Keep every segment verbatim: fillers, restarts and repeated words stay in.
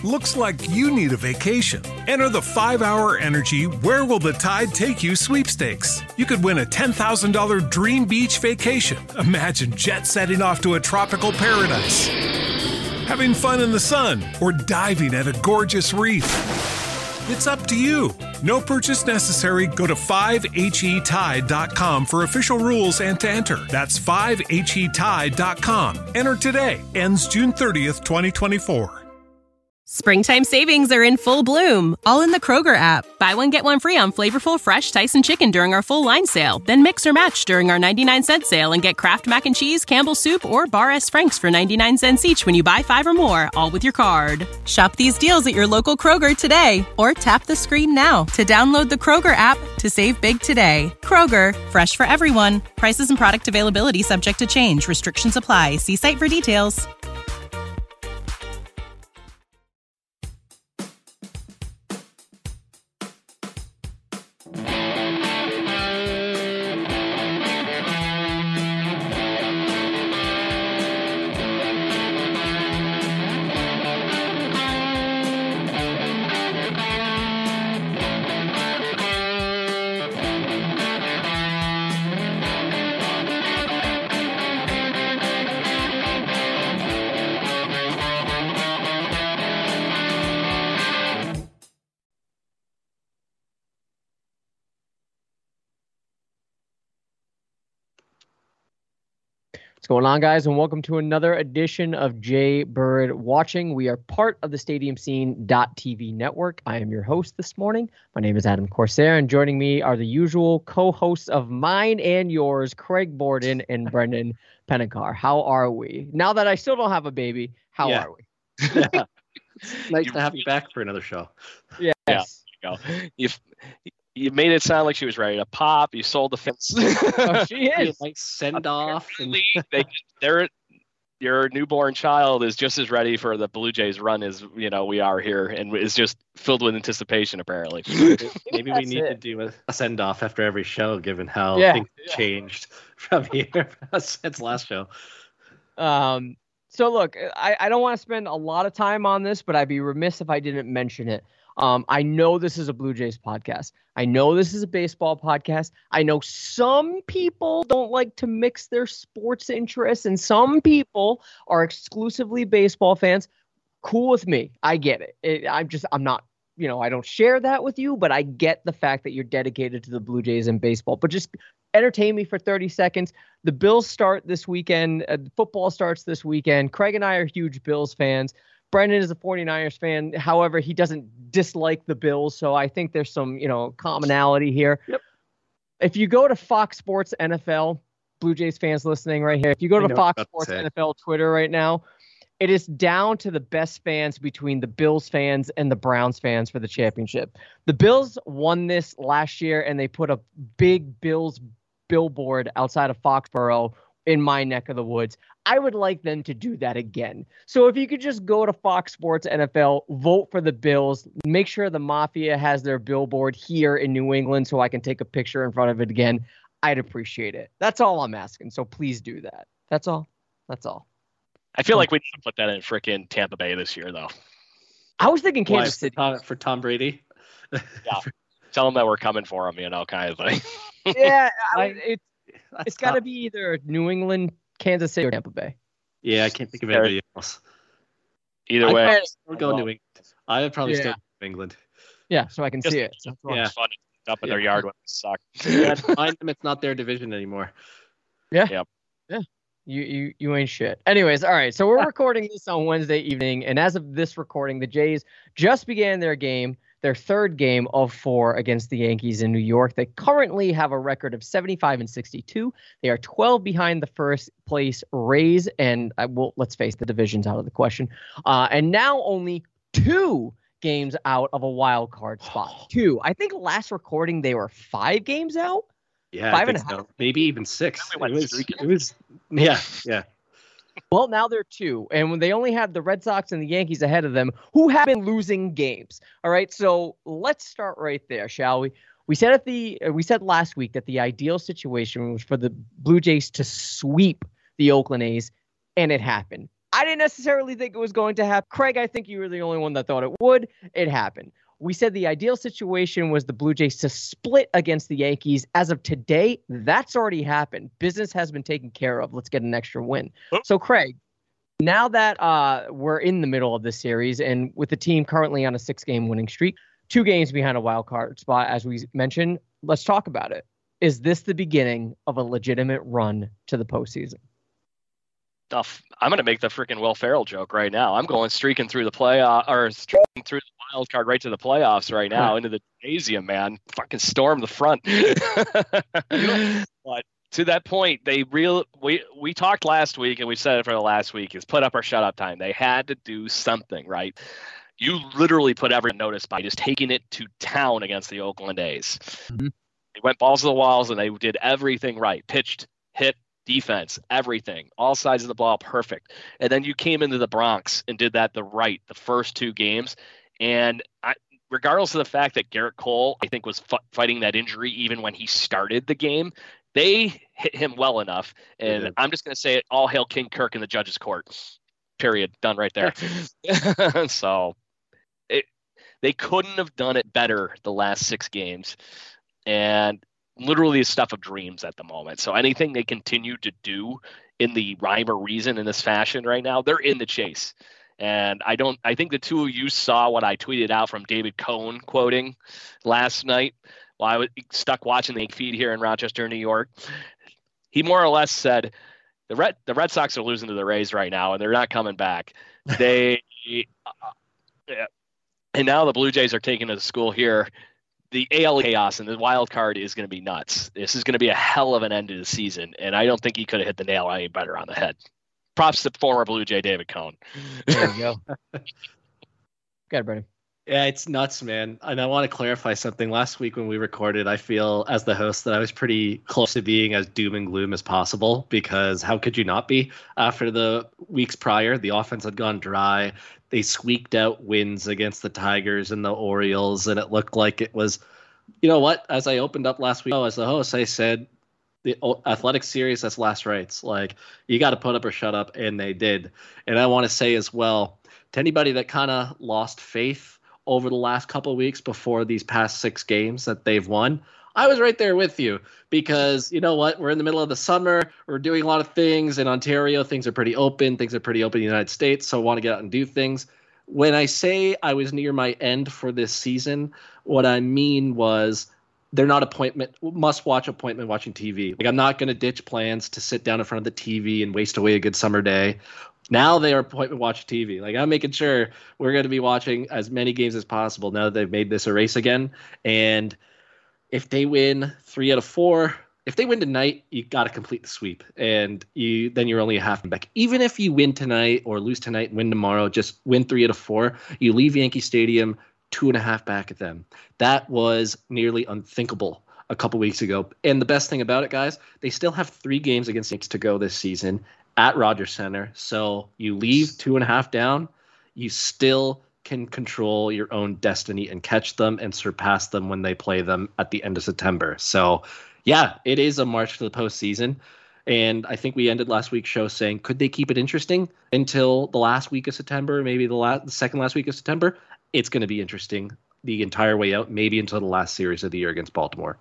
Looks like you need a vacation. Enter the five hour Energy Where Will the Tide Take You sweepstakes. You could win a ten thousand dollars dream beach vacation. Imagine jet setting off to a tropical paradise, having fun in the sun, or diving at a gorgeous reef. It's up to you. No purchase necessary. Go to five H E tide dot com for official rules and to enter. That's five H E tide dot com. Enter today. Ends June thirtieth, twenty twenty-four. Springtime savings are in full bloom, all in the Kroger app. Buy one, get one free on flavorful fresh Tyson chicken during our full line sale. Then mix or match during our ninety-nine cent sale and get Kraft Mac and Cheese, Campbell's Soup, or Bar S. Frank's for ninety-nine cents each when you buy five or more, all with your card. Shop these deals at your local Kroger today, or tap the screen now to download the Kroger app to save big today. Kroger, fresh for everyone. Prices and product availability subject to change. Restrictions apply. See site for details. What's going on, guys, and welcome to another edition of Jay Bird Watching. We are part of the Stadium Scene dot T V network. I am your host this morning. My name is Adam Corsair, and joining me are the usual co-hosts of mine and yours, Craig Borden and Brendan Pennicar. How are we? Now that I still don't have a baby, how yeah. are we? Yeah. Nice to have you back for another show. Yes. Yeah, there you go. You've, you made it sound like she was ready to pop. You sold the fence. Oh, she is. Like send off. And... they, they're, your newborn child is just as ready for the Blue Jays run as you know we are here, and is just filled with anticipation. Apparently, maybe we need it. to do a, a send off after every show, given how yeah. things yeah. changed from here since last show. Um. So look, I, I don't want to spend a lot of time on this, but I'd be remiss if I didn't mention it. Um, I know this is a Blue Jays podcast. I know this is a baseball podcast. I know some people don't like to mix their sports interests, and some people are exclusively baseball fans. Cool with me. I get it. it I'm just, I'm not, you know, I don't share that with you, but I get the fact that you're dedicated to the Blue Jays and baseball. But just entertain me for thirty seconds. The Bills start this weekend. Uh, football starts this weekend. Craig and I are huge Bills fans. Brendan is a 49ers fan. However, he doesn't dislike the Bills, so I think there's some, you know, commonality here. Yep. If you go to Fox Sports N F L, Blue Jays fans listening right here, if you go to Fox Sports N F L Twitter right now, it is down to the best fans between the Bills fans and the Browns fans for the championship. The Bills won this last year, and they put a big Bills billboard outside of Foxborough in my neck of the woods. I would like them to do that again. So if you could just go to Fox Sports N F L, vote for the Bills, make sure the Mafia has their billboard here in New England so I can take a picture in front of it again, I'd appreciate it. That's all I'm asking. So please do that. That's all. That's all. I feel like we need to put that in frickin' Tampa Bay this year, though. I was thinking Kansas Why, City. For Tom, for Tom Brady? Yeah. Tell them that we're coming for them, you know, kind of thing. Yeah, I, it, That's it's got to be either New England, Kansas City, or Tampa Bay. Yeah, I can't think of anybody else. Either I'd way. We're going New England. I would probably Yeah. stay in New England. Yeah, so I can Just- see it. just- Yeah. It's fun to up in their Yeah. yard when they suck. Yeah, mind them, it's not their division anymore. Yeah. Yep. Yeah. You, you you ain't shit. Anyways, all right. So we're recording this on Wednesday evening, and as of this recording, the Jays just began their game, their third game of four against the Yankees in New York. They currently have a record of seventy-five and sixty-two. They are twelve behind the first place Rays, and I will let's face the division's out of the question. Uh, and now only two games out of a wild card spot. Two. I think last recording they were five games out. Yeah, Five I and think a so. Maybe even six. They It went was, streaking. it was, yeah, yeah. Well, now they're two, and when they only have the Red Sox and the Yankees ahead of them, who have been losing games. All right, so let's start right there, shall we? We said at the we said last week that the ideal situation was for the Blue Jays to sweep the Oakland A's, and it happened. I didn't necessarily think it was going to happen. Craig, I think you were the only one that thought it would. It happened. We said the ideal situation was the Blue Jays to split against the Yankees. As of today, that's already happened. Business has been taken care of. Let's get an extra win. Oh. So, Craig, now that uh, we're in the middle of this series and with the team currently on a six-game winning streak, two games behind a wild card spot, as we mentioned, let's talk about it. Is this the beginning of a legitimate run to the postseason? I'm going to make the freaking Will Ferrell joke right now. I'm going streaking through the playoff or streaking through the wild card right to the playoffs right now into the gymnasium, man. Fucking storm the front. But to that point, they real we we talked last week and we said it for the last week is put up or shut up time. They had to do something, right? You literally put every notice by just taking it to town against the Oakland A's. Mm-hmm. They went balls to the walls and they did everything right. Pitched, hit, defense, everything, all sides of the ball, perfect. And then you came into the Bronx and did that the right, the first two games. And I, regardless of the fact that Garrett Cole, I think, was f- fighting that injury even when he started the game, they hit him well enough. And mm-hmm. I'm just going to say it, all hail King Kirk in the judge's court. Period. Done right there. So it, they couldn't have done it better the last six games. And literally a stuff of dreams at the moment. So anything they continue to do in the rhyme or reason in this fashion right now, they're in the chase. And I don't, I think the two of you saw what I tweeted out from David Cohn quoting last night while I was stuck watching the feed here in Rochester, New York. He more or less said the Red, the Red Sox are losing to the Rays right now and they're not coming back. They, uh, and now the Blue Jays are taking to the school here. The A L chaos and the wild card is going to be nuts. This is going to be a hell of an end to the season, and I don't think he could have hit the nail any better on the head. Props to former Blue Jay David Cohn. There you go. Got it, Brandon. Yeah, it's nuts, man. And I want to clarify something. Last week when we recorded, I feel as the host that I was pretty close to being as doom and gloom as possible because how could you not be? After the weeks prior, the offense had gone dry. They squeaked out wins against the Tigers and the Orioles, and it looked like it was, you know what? As I opened up last week, oh, as the host, I said, the athletic series, that's last rights. Like, you got to put up or shut up, and they did. And I want to say as well, to anybody that kind of lost faith over the last couple of weeks before these past six games that they've won, I was right there with you because, you know what, we're in the middle of the summer. We're doing a lot of things in Ontario. Things are pretty open. Things are pretty open in the United States. So I want to get out and do things. When I say I was near my end for this season, what I mean was they're not appointment, must-watch appointment watching T V. Like, I'm not going to ditch plans to sit down in front of the T V and waste away a good summer day. Now they are appointment watch T V. Like, I'm making sure we're going to be watching as many games as possible now that they've made this a race again. And if they win three out of four, if they win tonight, you got to complete the sweep, and you then you're only a half back. Even if you win tonight or lose tonight and win tomorrow, just win three out of four, you leave Yankee Stadium two and a half back at them. That was nearly unthinkable a couple weeks ago. And the best thing about it, guys, they still have three games against the Yankees to go this season at Rogers Center. So you leave two and a half down, you still can control your own destiny and catch them and surpass them when they play them at the end of September. So, yeah, it is a march to the postseason. And I think we ended last week's show saying, could they keep it interesting until the last week of September, maybe the, last, the second last week of September? It's going to be interesting the entire way out, maybe until the last series of the year against Baltimore.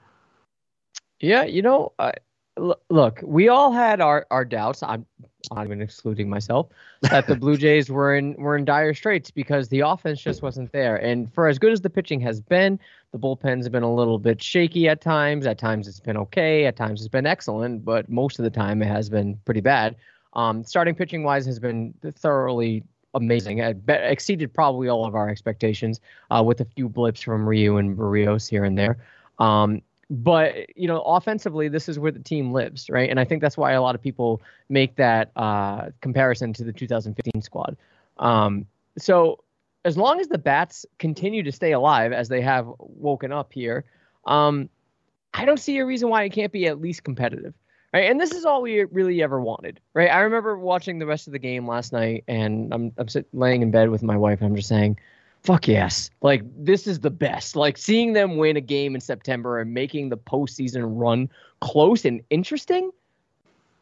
Yeah, you know, I, look, we all had our, our doubts. I'm not even excluding myself, that the Blue Jays were in were in dire straits because the offense just wasn't there. And for as good as the pitching has been, the bullpen's been a little bit shaky at times. At times it's been okay. At times it's been excellent, but most of the time it has been pretty bad. Um, starting pitching wise has been thoroughly amazing. It be- exceeded probably all of our expectations uh, with a few blips from Ryu and Barrios here and there. Um, But, you know, offensively, this is where the team lives, right? And I think that's why a lot of people make that uh, comparison to the two thousand fifteen squad. Um, so as long as the bats continue to stay alive, as they have woken up here, um, I don't see a reason why it can't be at least competitive, right? And this is all we really ever wanted, right? I remember watching the rest of the game last night, and I'm, I'm sitting, laying in bed with my wife, and I'm just saying, fuck yes. Like, this is the best. Like, seeing them win a game in September and making the postseason run close and interesting,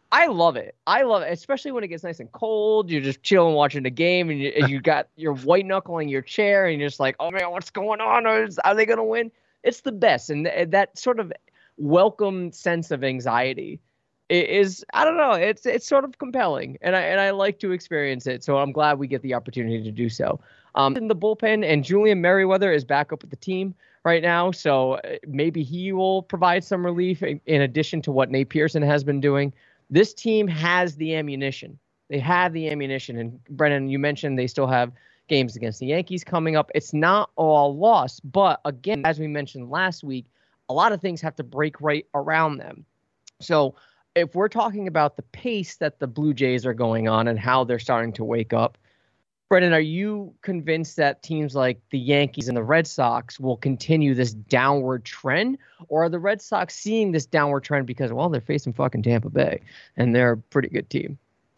I love it. I love it, especially when it gets nice and cold. You're just chilling, watching the game, and you, and you got your white knuckling your chair, and you're just like, oh man, what's going on? Are they going to win? It's the best. And th- that sort of welcome sense of anxiety is, I don't know, it's it's sort of compelling, and I and I like to experience it. So I'm glad we get the opportunity to do so. Um, in the bullpen, and Julian Merriweather is back up with the team right now, so maybe he will provide some relief in, in addition to what Nate Pearson has been doing. This team has the ammunition. They have the ammunition. And Brennan, you mentioned they still have games against the Yankees coming up. It's not all lost. But again, as we mentioned last week, a lot of things have to break right around them. So if we're talking about the pace that the Blue Jays are going on and how they're starting to wake up, Brennan, are you convinced that teams like the Yankees and the Red Sox will continue this downward trend? Or are the Red Sox seeing this downward trend because, well, they're facing fucking Tampa Bay, and they're a pretty good team?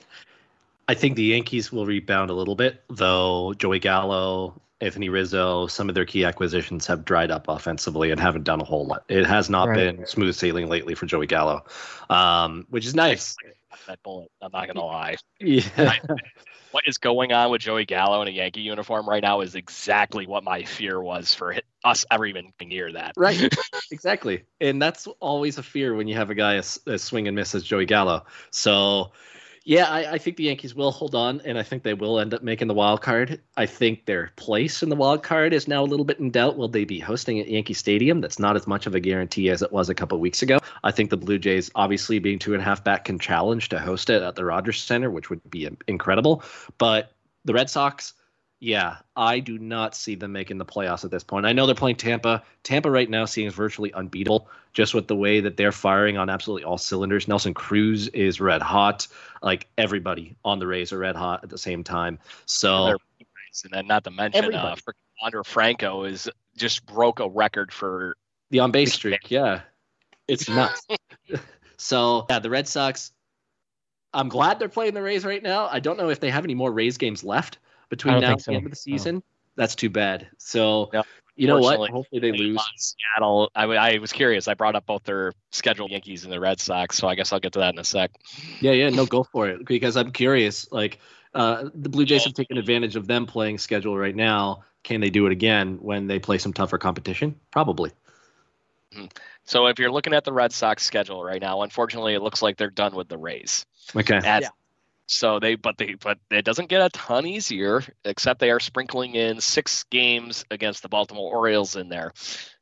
I think the Yankees will rebound a little bit, though Joey Gallo, Anthony Rizzo, some of their key acquisitions have dried up offensively and haven't done a whole lot. It has not Right. been smooth sailing lately for Joey Gallo, um, which is nice. That bullet. I'm not gonna lie. Yeah. What is going on with Joey Gallo in a Yankee uniform right now is exactly what my fear was for us ever even near that. Right, exactly. And that's always a fear when you have a guy as, as swing and miss as Joey Gallo. So, yeah, I, I think the Yankees will hold on, and I think they will end up making the wild card. I think their place in the wild card is now a little bit in doubt. Will they be hosting at Yankee Stadium? That's not as much of a guarantee as it was a couple of weeks ago. I think the Blue Jays, obviously being two and a half back, can challenge to host it at the Rogers Center, which would be incredible. But the Red Sox, yeah, I do not see them making the playoffs at this point. I know they're playing Tampa. Tampa right now seems virtually unbeatable just with the way that they're firing on absolutely all cylinders. Nelson Cruz is red hot. Like everybody on the Rays are red hot at the same time. So, and, and then not to mention, everybody. uh, Wander Franco is just broke a record for the on base streak. Yeah, it's nuts. So yeah, the Red Sox. I'm glad they're playing the Rays right now. I don't know if they have any more Rays games left between now and so. the end of the season. No. That's too bad. So, yep. You know what? Hopefully they, they lose. Seattle. I, I was curious. I brought up both their scheduled Yankees and the Red Sox, so I guess I'll get to that in a sec. Yeah, yeah. No, go for it. Because I'm curious. Like, uh, the Blue Jays have taken advantage of them playing schedule right now. Can they do it again when they play some tougher competition? Probably. So if you're looking at the Red Sox schedule right now, unfortunately, it looks like they're done with the Rays. Okay. At, yeah. So they, but they, but it doesn't get a ton easier, except they are sprinkling in six games against the Baltimore Orioles in there,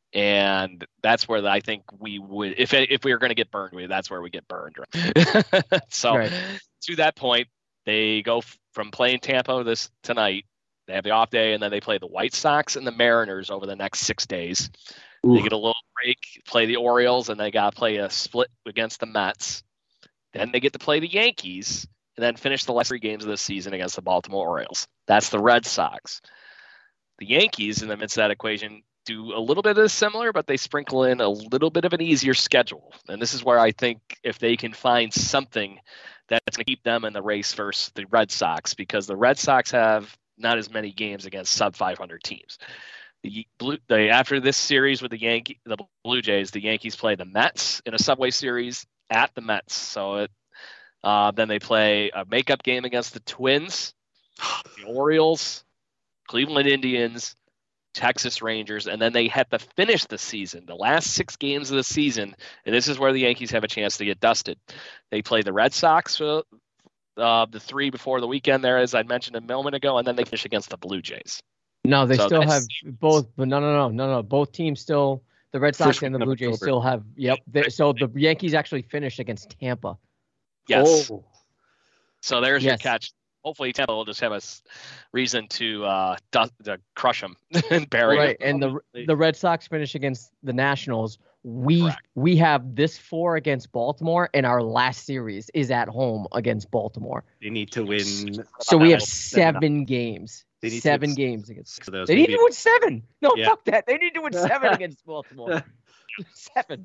and that's where I think we would, if if we were going to get burned, that's where we get burned. Right? so right. To that point, they go from playing Tampa this tonight. They have the off day, and then they play the White Sox and the Mariners over the next six days. Ooh. They get a little break, play the Orioles, and they got to play a split against the Mets. Then they get to play the Yankees. And then finish the last three games of the season against the Baltimore Orioles. That's the Red Sox. The Yankees, in the midst of that equation, do a little bit of similar, but they sprinkle in a little bit of an easier schedule. And this is where I think if they can find something that's going to keep them in the race versus the Red Sox, because the Red Sox have not as many games against sub five hundred teams. The Blue, they, after this series with the Yankee, the Blue Jays, the Yankees play the Mets in a Subway Series at the Mets. So it Uh, then they play a makeup game against the Twins, the Orioles, Cleveland Indians, Texas Rangers, and then they have to finish the season, the last six games of the season, and this is where the Yankees have a chance to get dusted. They play the Red Sox, uh, uh, the three before the weekend there, as I mentioned a moment ago, and then they finish against the Blue Jays. No, they so still have both, but no, no, no, no, no. Both teams still, the Red Sox and the Blue Jays October. still have, yep. They, so the Yankees actually finished against Tampa. Yes. Oh. So there's yes. your catch. Hopefully Tampa will just have a reason to uh to, to crush them and bury right. them. And the the Red Sox finish against the Nationals. We Correct. we have this four against Baltimore, and our last series is at home against Baltimore. They need to win. So we have seven games. They need seven games against. They maybe. need to win seven. No, yeah. fuck that. They need to win seven against Baltimore. Seven.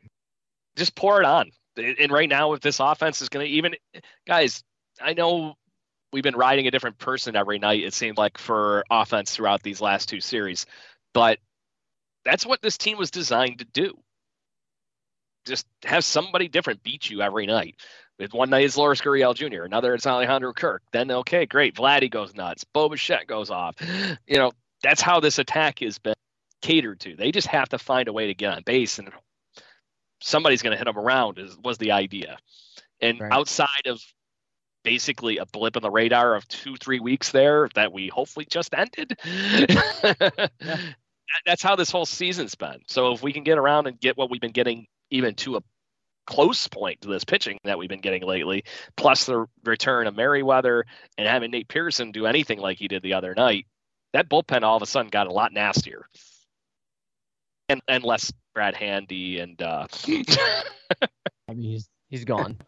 Just pour it on. And right now, if this offense is going to even, guys, I know we've been riding a different person every night, it seems like, for offense throughout these last two series. But that's what this team was designed to do. just have somebody different beat you every night. With one night it's Loris Gurriel Junior, another it's Alejandro Kirk. Then okay, great, Vladdy goes nuts, Bo Bichette goes off. You know, that's how this attack has been catered to. They just have to find a way to get on base, and somebody's going to hit them around. Is was the idea, and right. outside of basically a blip on the radar of two, three weeks there that we hopefully just ended. yeah. That's how this whole season's been. So if we can get around and get what we've been getting even to a close point to this pitching that we've been getting lately, plus the return of Merriweather and having Nate Pearson do anything like he did the other night, that bullpen all of a sudden got a lot nastier. And and less Brad Handy and uh I mean he's he's gone.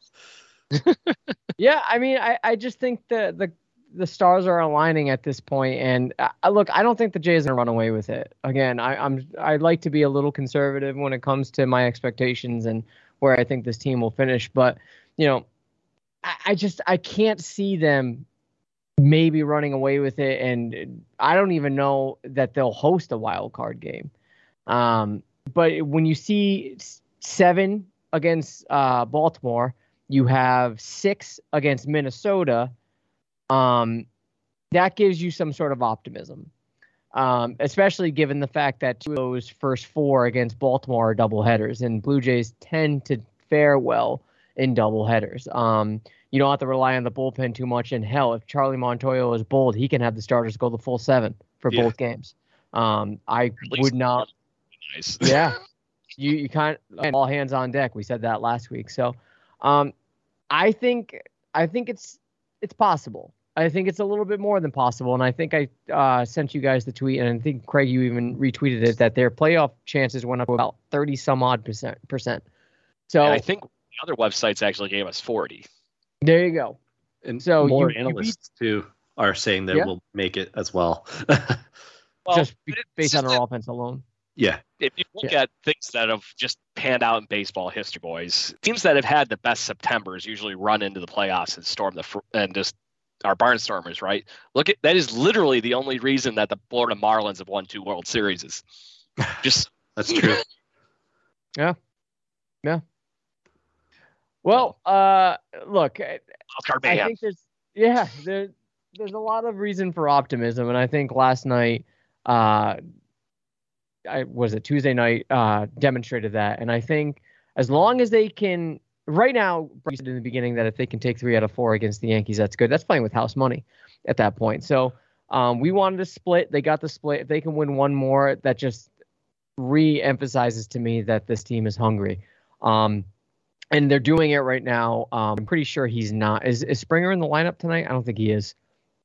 yeah, I mean I, I just think the the the stars are aligning at this point, and uh, look, I don't think the Jays are gonna run away with it. Again, I, I'm I like to be a little conservative when it comes to my expectations and where I think this team will finish, but you know, I, I just I can't see them maybe running away with it, and I don't even know that they'll host a wild card game. Um, but when you see seven against uh, Baltimore, you have six against Minnesota. Um, that gives you some sort of optimism, um, especially given the fact that two of those first four against Baltimore are doubleheaders, and Blue Jays tend to fare well in doubleheaders. Um, you don't have to rely on the bullpen too much. And hell, if Charlie Montoyo is bold, he can have the starters go the full seven for yeah. both games. Um, I would not. Nice. yeah, you you kind of all hands on deck. We said that last week. So, um, I think I think it's it's possible. I think it's a little bit more than possible. And I think I uh, sent you guys the tweet, and I think, Craig, you even retweeted it, that their playoff chances went up to about thirty some odd percent. percent. So and I think other websites actually gave us forty. There you go. And so more you, analysts, you beat, too, are saying that yeah. we'll make it as well. well just based on our that, offense alone. Yeah. If you look yeah. at things that have just panned out in baseball history, boys, teams that have had the best Septembers usually run into the playoffs and storm the fr- and just our barnstormers, right? Look at that is literally the only reason that the Florida Marlins have won two World Series. Is just that's true. yeah, yeah. Well, uh, look, I, I think there's yeah, there, there's a lot of reason for optimism, and I think last night, uh, I was it Tuesday night, uh, demonstrated that, and I think as long as they can. Right now, Bryce said in the beginning that if they can take three out of four against the Yankees, that's good. That's playing with house money at that point. So um, we wanted to split. They got the split. If they can win one more, that just re-emphasizes to me that this team is hungry. Um, and they're doing it right now. Um, I'm pretty sure he's not. Is, is Springer in the lineup tonight? I don't think he is.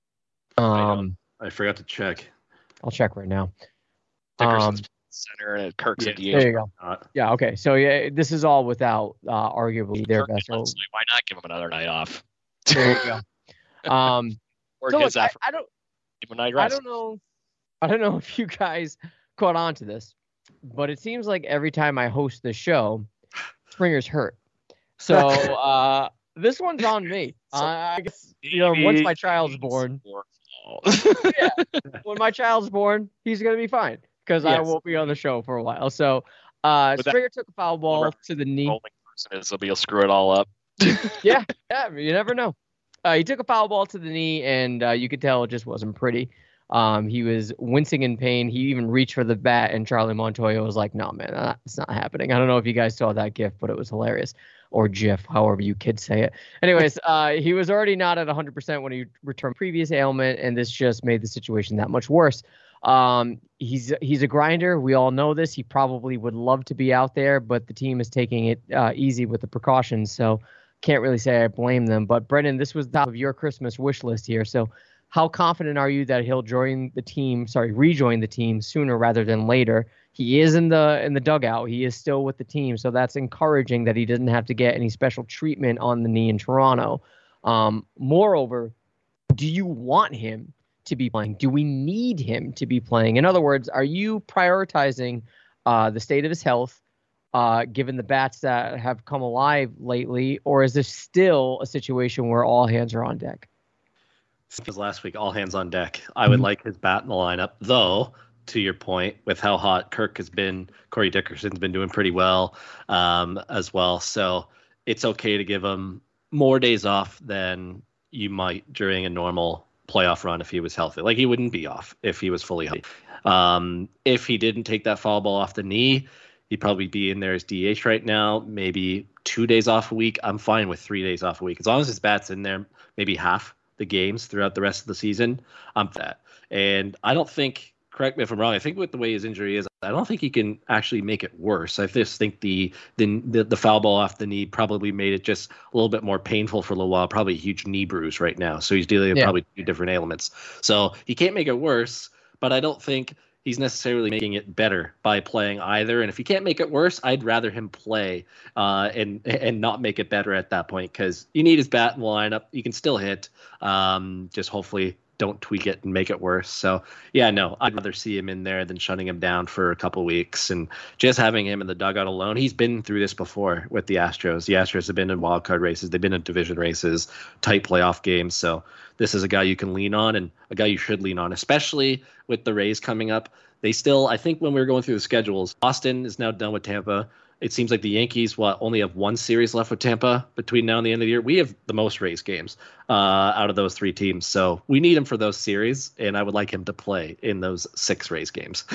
Um, I, I forgot to check. I'll check right now. Dickerson's um, center and Kirk's yeah, a D H. There you go. Not. Yeah, okay. So yeah, this is all without uh, arguably their best. Why not give him another night off? There you go. Um, or so his look, effort. I, I don't. Give him a night rest. I don't know. I don't know if you guys caught on to this, but it seems like every time I host this show, Springer's hurt. So uh, this one's on me. Uh, I guess you know once my child's born. yeah, when my child's born, he's gonna be fine. Because yes. I won't be on the show for a while. So uh, Springer took a foul ball to the knee. Person is, he'll screw it all up. yeah, yeah, you never know. Uh, he took a foul ball to the knee, and uh, you could tell it just wasn't pretty. Um, he was wincing in pain. He even reached for the bat, and Charlie Montoyo was like, no, man, uh, it's not happening. I don't know if you guys saw that GIF, but it was hilarious. Or GIF, however you kids say it. Anyways, uh, he was already not at one hundred percent when he returned previous ailment, and this just made the situation that much worse. Um, he's he's a grinder. We all know this. He probably would love to be out there, but the team is taking it uh, easy with the precautions. So can't really say I blame them. But Brendan, this was the top of your Christmas wish list here. So how confident are you that he'll join the team? Sorry, rejoin the team sooner rather than later? He is in the in the dugout. He is still with the team, so that's encouraging that he didn't have to get any special treatment on the knee in Toronto. Um, moreover, do you want him to be playing? Do we need him to be playing? In other words, are you prioritizing uh, the state of his health, uh, given the bats that have come alive lately, or is this still a situation where all hands are on deck? Because last week, all hands on deck. I would mm-hmm. like his bat in the lineup, though to your point, with how hot Kirk has been, Corey Dickerson's been doing pretty well um, as well. So it's okay to give him more days off than you might during a normal playoff run if he was healthy. Like, he wouldn't be off if he was fully healthy. Um, if he didn't take that foul ball off the knee, he'd probably be in there as D H right now, maybe two days off a week. I'm fine with three days off a week. As long as his bat's in there, maybe half the games throughout the rest of the season, I'm for that. And I don't think, correct me if I'm wrong, I think with the way his injury is, I don't think he can actually make it worse. I just think the the the, the foul ball off the knee probably made it just a little bit more painful for a little while, probably a huge knee bruise right now. So he's dealing with Yeah. probably two different ailments. So he can't make it worse, but I don't think he's necessarily making it better by playing either. And if he can't make it worse, I'd rather him play uh, and and not make it better at that point, because you need his bat in the lineup. You can still hit. Um, just hopefully don't tweak it and make it worse. So, yeah, no, I'd rather see him in there than shutting him down for a couple weeks and just having him in the dugout alone. He's been through this before with the Astros. The Astros have been in wild card races. They've been in division races, tight playoff games. So this is a guy you can lean on and a guy you should lean on, especially with the Rays coming up. They still, I think when we were going through the schedules, Boston is now done with Tampa. It seems like the Yankees what only have one series left with Tampa between now and the end of the year. We have the most Rays games uh, out of those three teams. So we need him for those series, and I would like him to play in those six Rays games.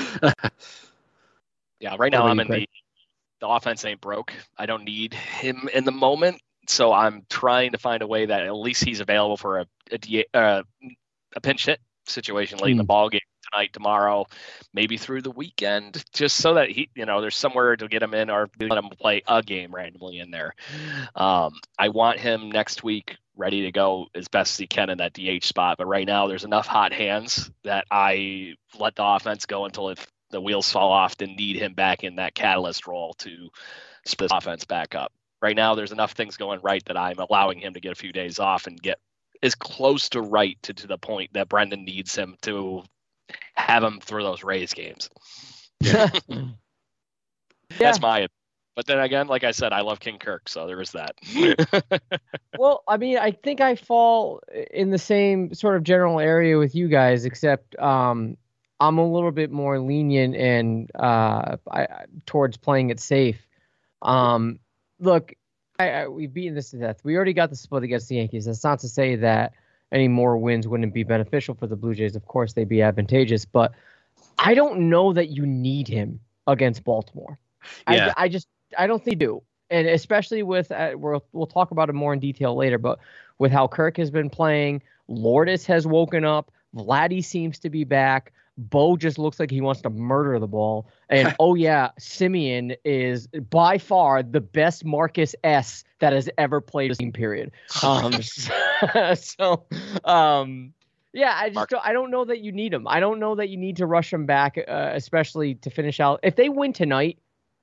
Yeah, right now I'm in the, the offense ain't broke. I don't need him in the moment. So I'm trying to find a way that at least he's available for a a, uh, a pinch hit situation late mm. in the ball game tonight, tomorrow, maybe through the weekend, just so that he, you know, there's somewhere to get him in or let him play a game randomly in there. Um, I want him next week ready to go as best as he can in that D H spot. But right now there's enough hot hands that I let the offense go until if the wheels fall off, then need him back in that catalyst role to split the offense back up. Right now there's enough things going right that I'm allowing him to get a few days off and get as close to right to, to the point that Brendan needs him to have him through those Rays games. Yeah. That's my, but then again, like I said, I love King Kirk, so there is that. Well, I mean, I think I fall in the same sort of general area with you guys, except um, I'm a little bit more lenient and uh, I, towards playing it safe. Um, look, I, I, we've beaten this to death. We already got the split against the Yankees. That's not to say that any more wins wouldn't be beneficial for the Blue Jays. Of course, they'd be advantageous, but I don't know that you need him against Baltimore. Yeah. I, I just, I don't think you do. And especially with, uh, we'll, we'll talk about it more in detail later, but with how Kirk has been playing, Lourdes has woken up, Vladdy seems to be back, Bo just looks like he wants to murder the ball. And, oh, yeah, Simeon is by far the best Marcus S. that has ever played a team, period. Um, so, um, yeah, I just don't, I don't know that you need him. I don't know that you need to rush him back, uh, especially to finish out. If they win tonight,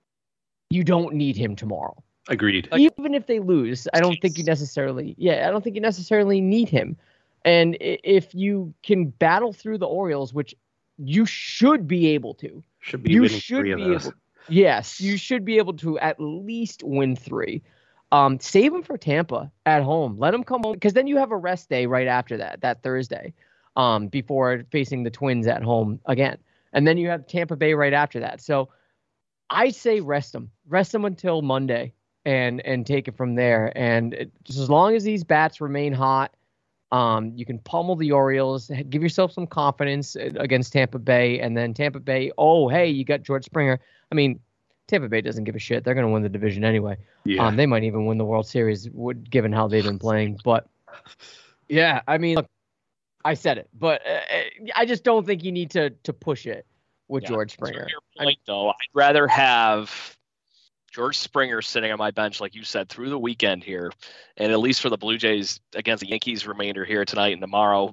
you don't need him tomorrow. Agreed. Even if they lose, I don't think you necessarily, yeah, I don't think you necessarily need him. And if you can battle through the Orioles, which you should be able to. Should be you winning should three of be those. able. Yes, you should be able to at least win three. Um, save them for Tampa at home. Let them come home, because then you have a rest day right after that, that Thursday, um, before facing the Twins at home again, and then you have Tampa Bay right after that. So I say rest them, rest them until Monday, and and take it from there. And it, just as long as these bats remain hot. Um, you can pummel the Orioles, give yourself some confidence against Tampa Bay, and then Tampa Bay, oh, hey, you got George Springer. I mean, Tampa Bay doesn't give a shit. They're going to win the division anyway. Yeah. Um, they might even win the World Series, would, given how they've been playing. But, yeah, I mean, look, I said it, but uh, I just don't think you need to to push it with Yeah. George Springer. To your point, though, I'd rather have George Springer sitting on my bench, like you said, through the weekend here, and at least for the Blue Jays against the Yankees remainder here tonight and tomorrow,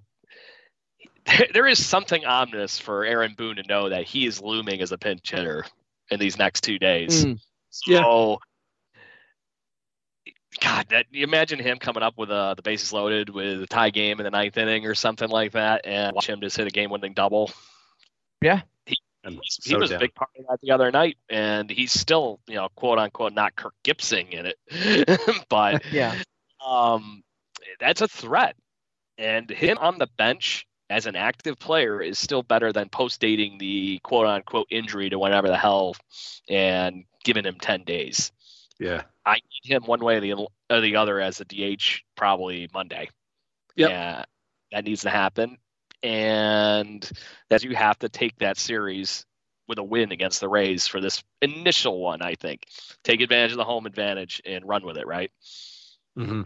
there is something ominous for Aaron Boone to know that he is looming as a pinch hitter in these next two days. Mm. So, God, that you imagine him coming up with uh, the bases loaded with a tie game in the ninth inning or something like that, and watch him just hit a game-winning double. Yeah. I'm He so was down. a big part of that the other night, and he's still, you know, quote unquote, not Kirk Gibson in it, but Yeah. um, that's a threat. And him on the bench as an active player is still better than post-dating the quote-unquote injury to whatever the hell and giving him ten days. Yeah. I need him one way or the, or the other as a D H probably Monday. Yep. Yeah, that needs to happen. And that you have to take that series with a win against the Rays for this initial one, I think. Take advantage of the home advantage and run with it, right? Mm-hmm.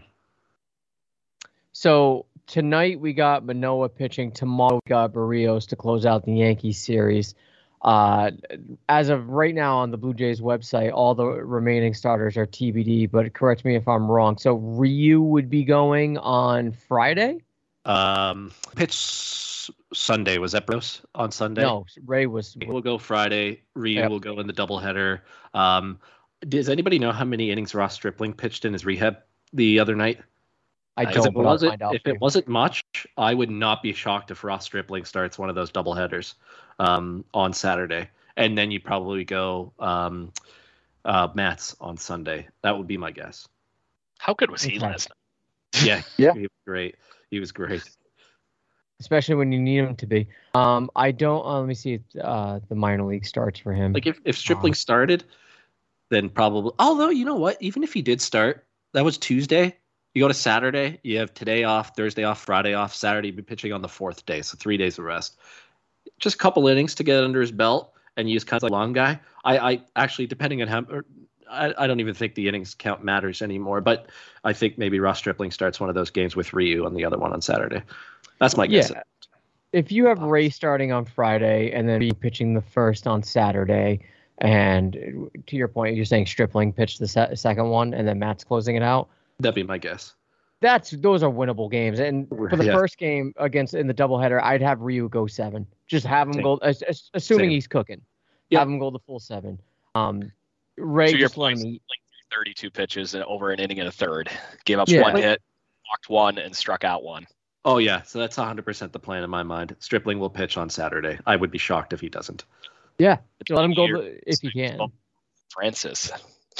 So tonight we got Manoah pitching. Tomorrow we got Barrios to close out the Yankees series. Uh, as of right now on the Blue Jays website, all the remaining starters are T B D, but correct me if I'm wrong. So Ryu would be going on Friday? Um, pitch Sunday. Was that Bros on Sunday? No, Ray was. We'll go Friday. Ryu Yep. will go in the doubleheader. Um, does anybody know how many innings Ross Stripling pitched in his rehab the other night? I Because don't, If it but I'll wasn't, find out. if for it you. wasn't much, I would not be shocked if Ross Stripling starts one of those doubleheaders um, on Saturday, and then you probably go um, uh, Mats on Sunday. That would be my guess. How good was he Okay. last night? Yeah, Yeah. he was great. He was great. Especially when you need him to be. Um, I don't. Uh, let me see if uh, the minor league starts for him. Like if, if Stripling started, then probably. Although you know what, even if he did start, that was Tuesday. You go to Saturday, you have today off, Thursday off, Friday off, Saturday be pitching on the fourth day, so three days of rest. Just a couple innings to get under his belt, and use kind of like a long guy. I, I actually, depending on how, or, I, I don't even think the innings count matters anymore. But I think maybe Ross Stripling starts one of those games with Ryu on the other one on Saturday. That's my guess. Yeah. If you have Ray starting on Friday and then be pitching the first on Saturday, and to your point, you're saying Stripling pitched the se- second one, and then Matt's closing it out. That'd be my guess. That's those are winnable games. And for the Yeah. first game against in the doubleheader, I'd have Ryu go seven. Just have him Same. go, as, as, assuming Same. he's cooking. Yep. Have him go the full seven. Um, Ray To your just let point, him eat. thirty-two pitches and over an inning and a third. Gave up Yeah. one hit, walked one, and struck out one. Oh yeah, so that's one hundred percent the plan in my mind. Stripling will pitch on Saturday. I would be shocked if he doesn't. Yeah, let him go Year- the, if he can. Francis.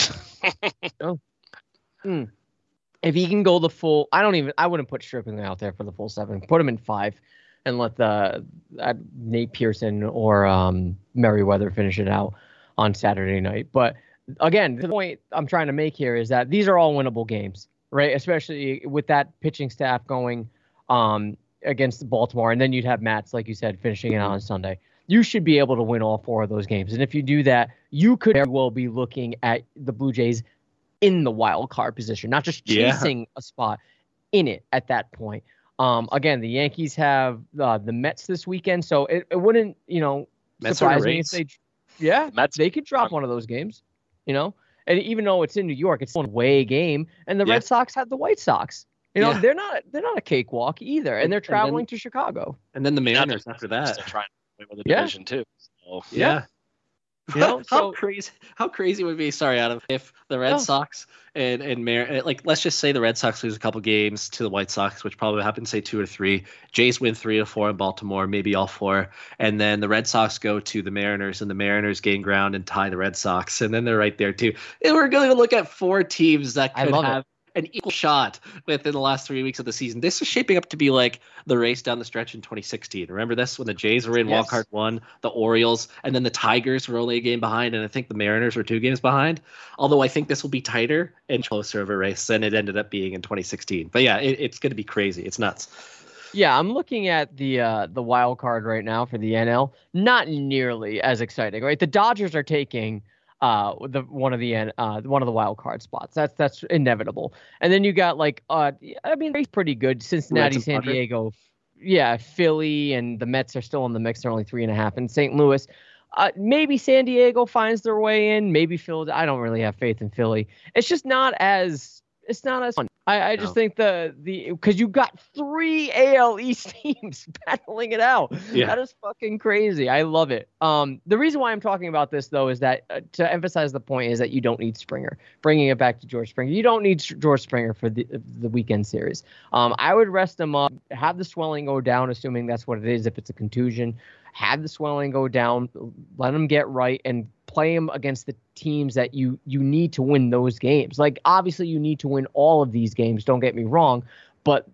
Hmm. If he can go the full, I don't even. I wouldn't put Stripling out there for the full seven. Put him in five, and let the uh, Nate Pearson or um, Merriweather finish it out on Saturday night. But again, the point I'm trying to make here is that these are all winnable games, right? Especially with that pitching staff going um, against Baltimore, and then you'd have Mats, like you said, finishing it out on Sunday. You should be able to win all four of those games, and if you do that, you could very well be looking at the Blue Jays in the wild card position, not just Yeah. chasing a spot in it at that point. Um, again, the Yankees have uh, the Mets this weekend, so it, it wouldn't, you know, Mets surprise are me if Rays. they, yeah, Mets- they could drop one of those games, you know. And even though it's in New York, it's a away game, and the Yeah. Red Sox have the White Sox. You know, Yeah. they're not they're not a cakewalk either, and they're And then- traveling to Chicago. And then the Now Mariners they're after that. Still trying to win with the Yeah. division too. So, Yeah. You know, how so- crazy how crazy would it be, sorry, Adam, if the Red No. Sox and and Mar- like let's just say the Red Sox lose a couple games to the White Sox, which probably happens, say two or three. Jays win three or four in Baltimore, maybe all four, and then the Red Sox go to the Mariners, and the Mariners gain ground and tie the Red Sox, and then they're right there too. And we're going to look at four teams that I could love it. have an equal shot within the last three weeks of the season. This is shaping up to be like the race down the stretch in twenty sixteen. Remember this when the Jays were in Yes. wildcard one, the Orioles, and then the Tigers were only a game behind, and I think the Mariners were two games behind. Although I think this will be tighter and closer of a race than it ended up being in twenty sixteen. But yeah, it, it's going to be crazy. It's nuts. Yeah, I'm looking at the uh, the wild card right now for the N L. Not nearly as exciting, right? The Dodgers are taking uh the one of the N- uh one of the wild card spots. That's that's inevitable. And then you got like uh I mean they're pretty good. Cincinnati, and San Padres. Diego, yeah, Philly, and the Mets are still in the mix. They're only three and a half. And Saint Louis, uh, maybe San Diego finds their way in. Maybe Philly. I don't really have faith in Philly. It's just not as it's not as fun. I, I just No. think the the because you got three A L East teams battling it out. Yeah. That is fucking crazy. I love it. Um, the reason why I'm talking about this though is that uh, to emphasize the point is that you don't need Springer. Bringing it back to George Springer, you don't need S- George Springer for the the weekend series. Um, I would rest him up, have the swelling go down, assuming that's what it is. If it's a contusion, have the swelling go down, let him get right, and play him against the teams that you you need to win those games. Like obviously you need to win all of these games, don't get me wrong, but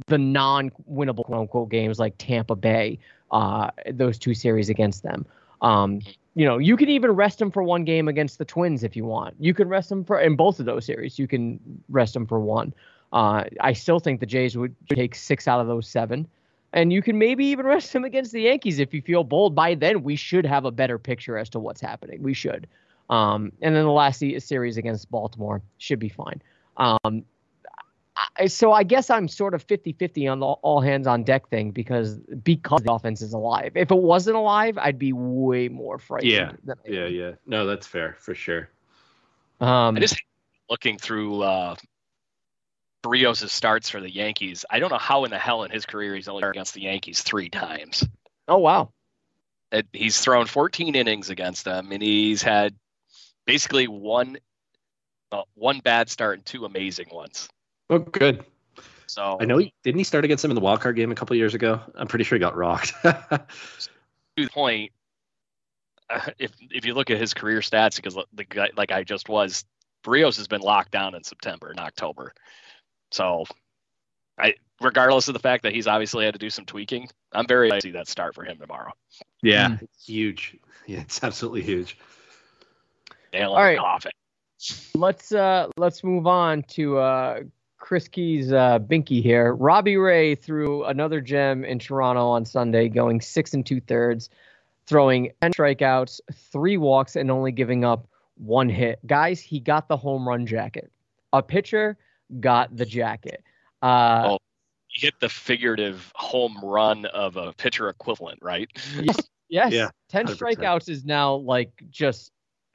the non-winnable quote unquote games like Tampa Bay, uh, those two series against them. Um, you know, you can even rest him for one game against the Twins if you want. You can rest him for in both of those series. You can rest him for one. Uh, I still think the Jays would take six out of those seven. And you can maybe even rest him against the Yankees if you feel bold. By then, we should have a better picture as to what's happening. We should. Um, and then the last series against Baltimore should be fine. Um, I, so I guess I'm sort of fifty-fifty on the all hands on deck thing because because the offense is alive. If it wasn't alive, I'd be way more frightened. Yeah, than I yeah, am. yeah. No, that's fair for sure. Um, I just looking through uh, Berrios' starts for the Yankees. I don't know how in the hell in his career he's only against the Yankees three times. Oh wow! It, he's thrown fourteen innings against them, and he's had basically one uh, one bad start and two amazing ones. Oh, good. So I know he didn't he start against him in the wild card game a couple of years ago. I'm pretty sure he got rocked. To the point, uh, if if you look at his career stats, because the guy like I just was, Berrios has been locked down in September and October. So, I regardless of the fact that he's obviously had to do some tweaking, I'm very excited to see that start for him tomorrow. Yeah, mm. It's huge. Yeah, it's absolutely huge. Nail All right, coffin. Let's uh let's move on to uh. Chris Key's uh, Binky here. Robbie Ray threw another gem in Toronto on Sunday, going six and two thirds, throwing ten strikeouts, three walks, and only giving up one hit. Guys, he got the home run jacket. A pitcher got the jacket. Uh, oh, he hit the figurative home run of a pitcher equivalent, right? Yes. yes. Yeah, ten strikeouts is now like just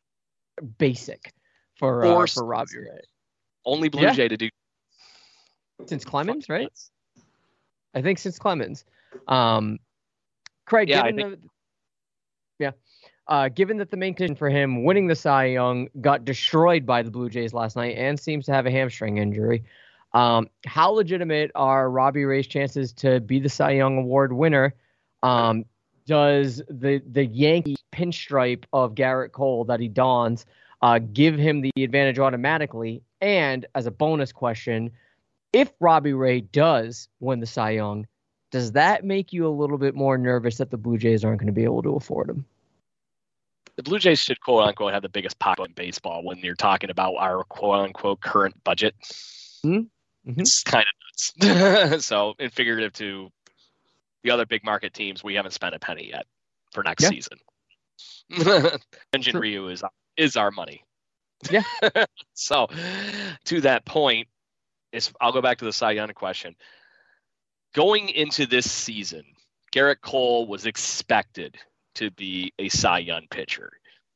basic for uh, for Robbie Ray. Only Blue yeah. Jay to do. Since Clemens, right? I think since Clemens. Um, Craig, yeah, given think... the, yeah. Uh, given that the main condition for him winning the Cy Young got destroyed by the Blue Jays last night and seems to have a hamstring injury, um, how legitimate are Robbie Ray's chances to be the Cy Young Award winner? Um, does the the Yankee pinstripe of Garrett Cole that he dons uh, give him the advantage automatically? And as a bonus question, if Robbie Ray does win the Cy Young, does that make you a little bit more nervous that the Blue Jays aren't going to be able to afford him? The Blue Jays should, quote unquote, have the biggest pocket in baseball when you're talking about our, quote unquote, current budget. Mm-hmm. It's kind of nuts. So, in figurative to the other big market teams, we haven't spent a penny yet for next yeah. season. Engine Ryu is, is our money. Yeah. So, to that point, Is, I'll go back to the Cy Young question. Going into this season, Garrett Cole was expected to be a Cy Young pitcher.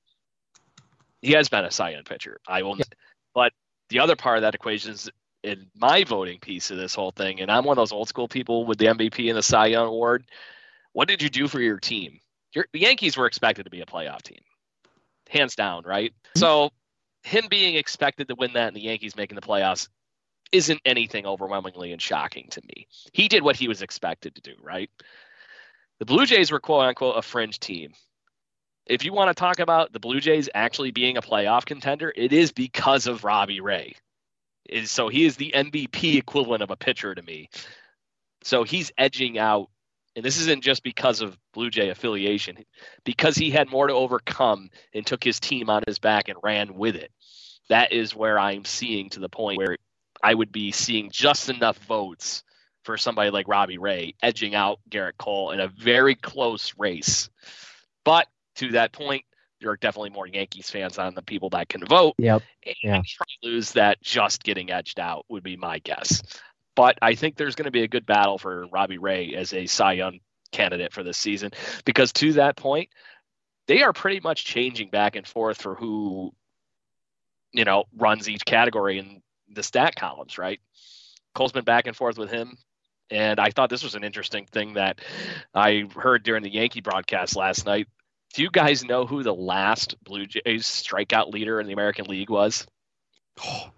He has been a Cy Young pitcher. I will, yeah. But the other part of that equation is in my voting piece of this whole thing, and I'm one of those old school people with the M V P and the Cy Young Award. What did you do for your team? Your, the Yankees were expected to be a playoff team, hands down, right? Mm-hmm. So him being expected to win that and the Yankees making the playoffs isn't anything overwhelmingly and shocking to me. He did what he was expected to do, right? The Blue Jays were, quote unquote, a fringe team. If you want to talk about the Blue Jays actually being a playoff contender, it is because of Robbie Ray. Is so he is the M V P equivalent of a pitcher to me. So he's edging out, and this isn't just because of Blue Jay affiliation, because he had more to overcome and took his team on his back and ran with it. That is where I'm seeing to the point where I would be seeing just enough votes for somebody like Robbie Ray edging out Garrett Cole in a very close race. But to that point, there are definitely more Yankees fans on the people that can vote. Yep. And yeah. lose that just getting edged out would be my guess. But I think there's going to be a good battle for Robbie Ray as a Cy Young candidate for this season, because to that point, they are pretty much changing back and forth for who, you know, runs each category in the stat columns, right? Cole's been back and forth with him. And I thought this was an interesting thing that I heard during the Yankee broadcast last night. Do you guys know who the last Blue Jays strikeout leader in the American League was? Oh.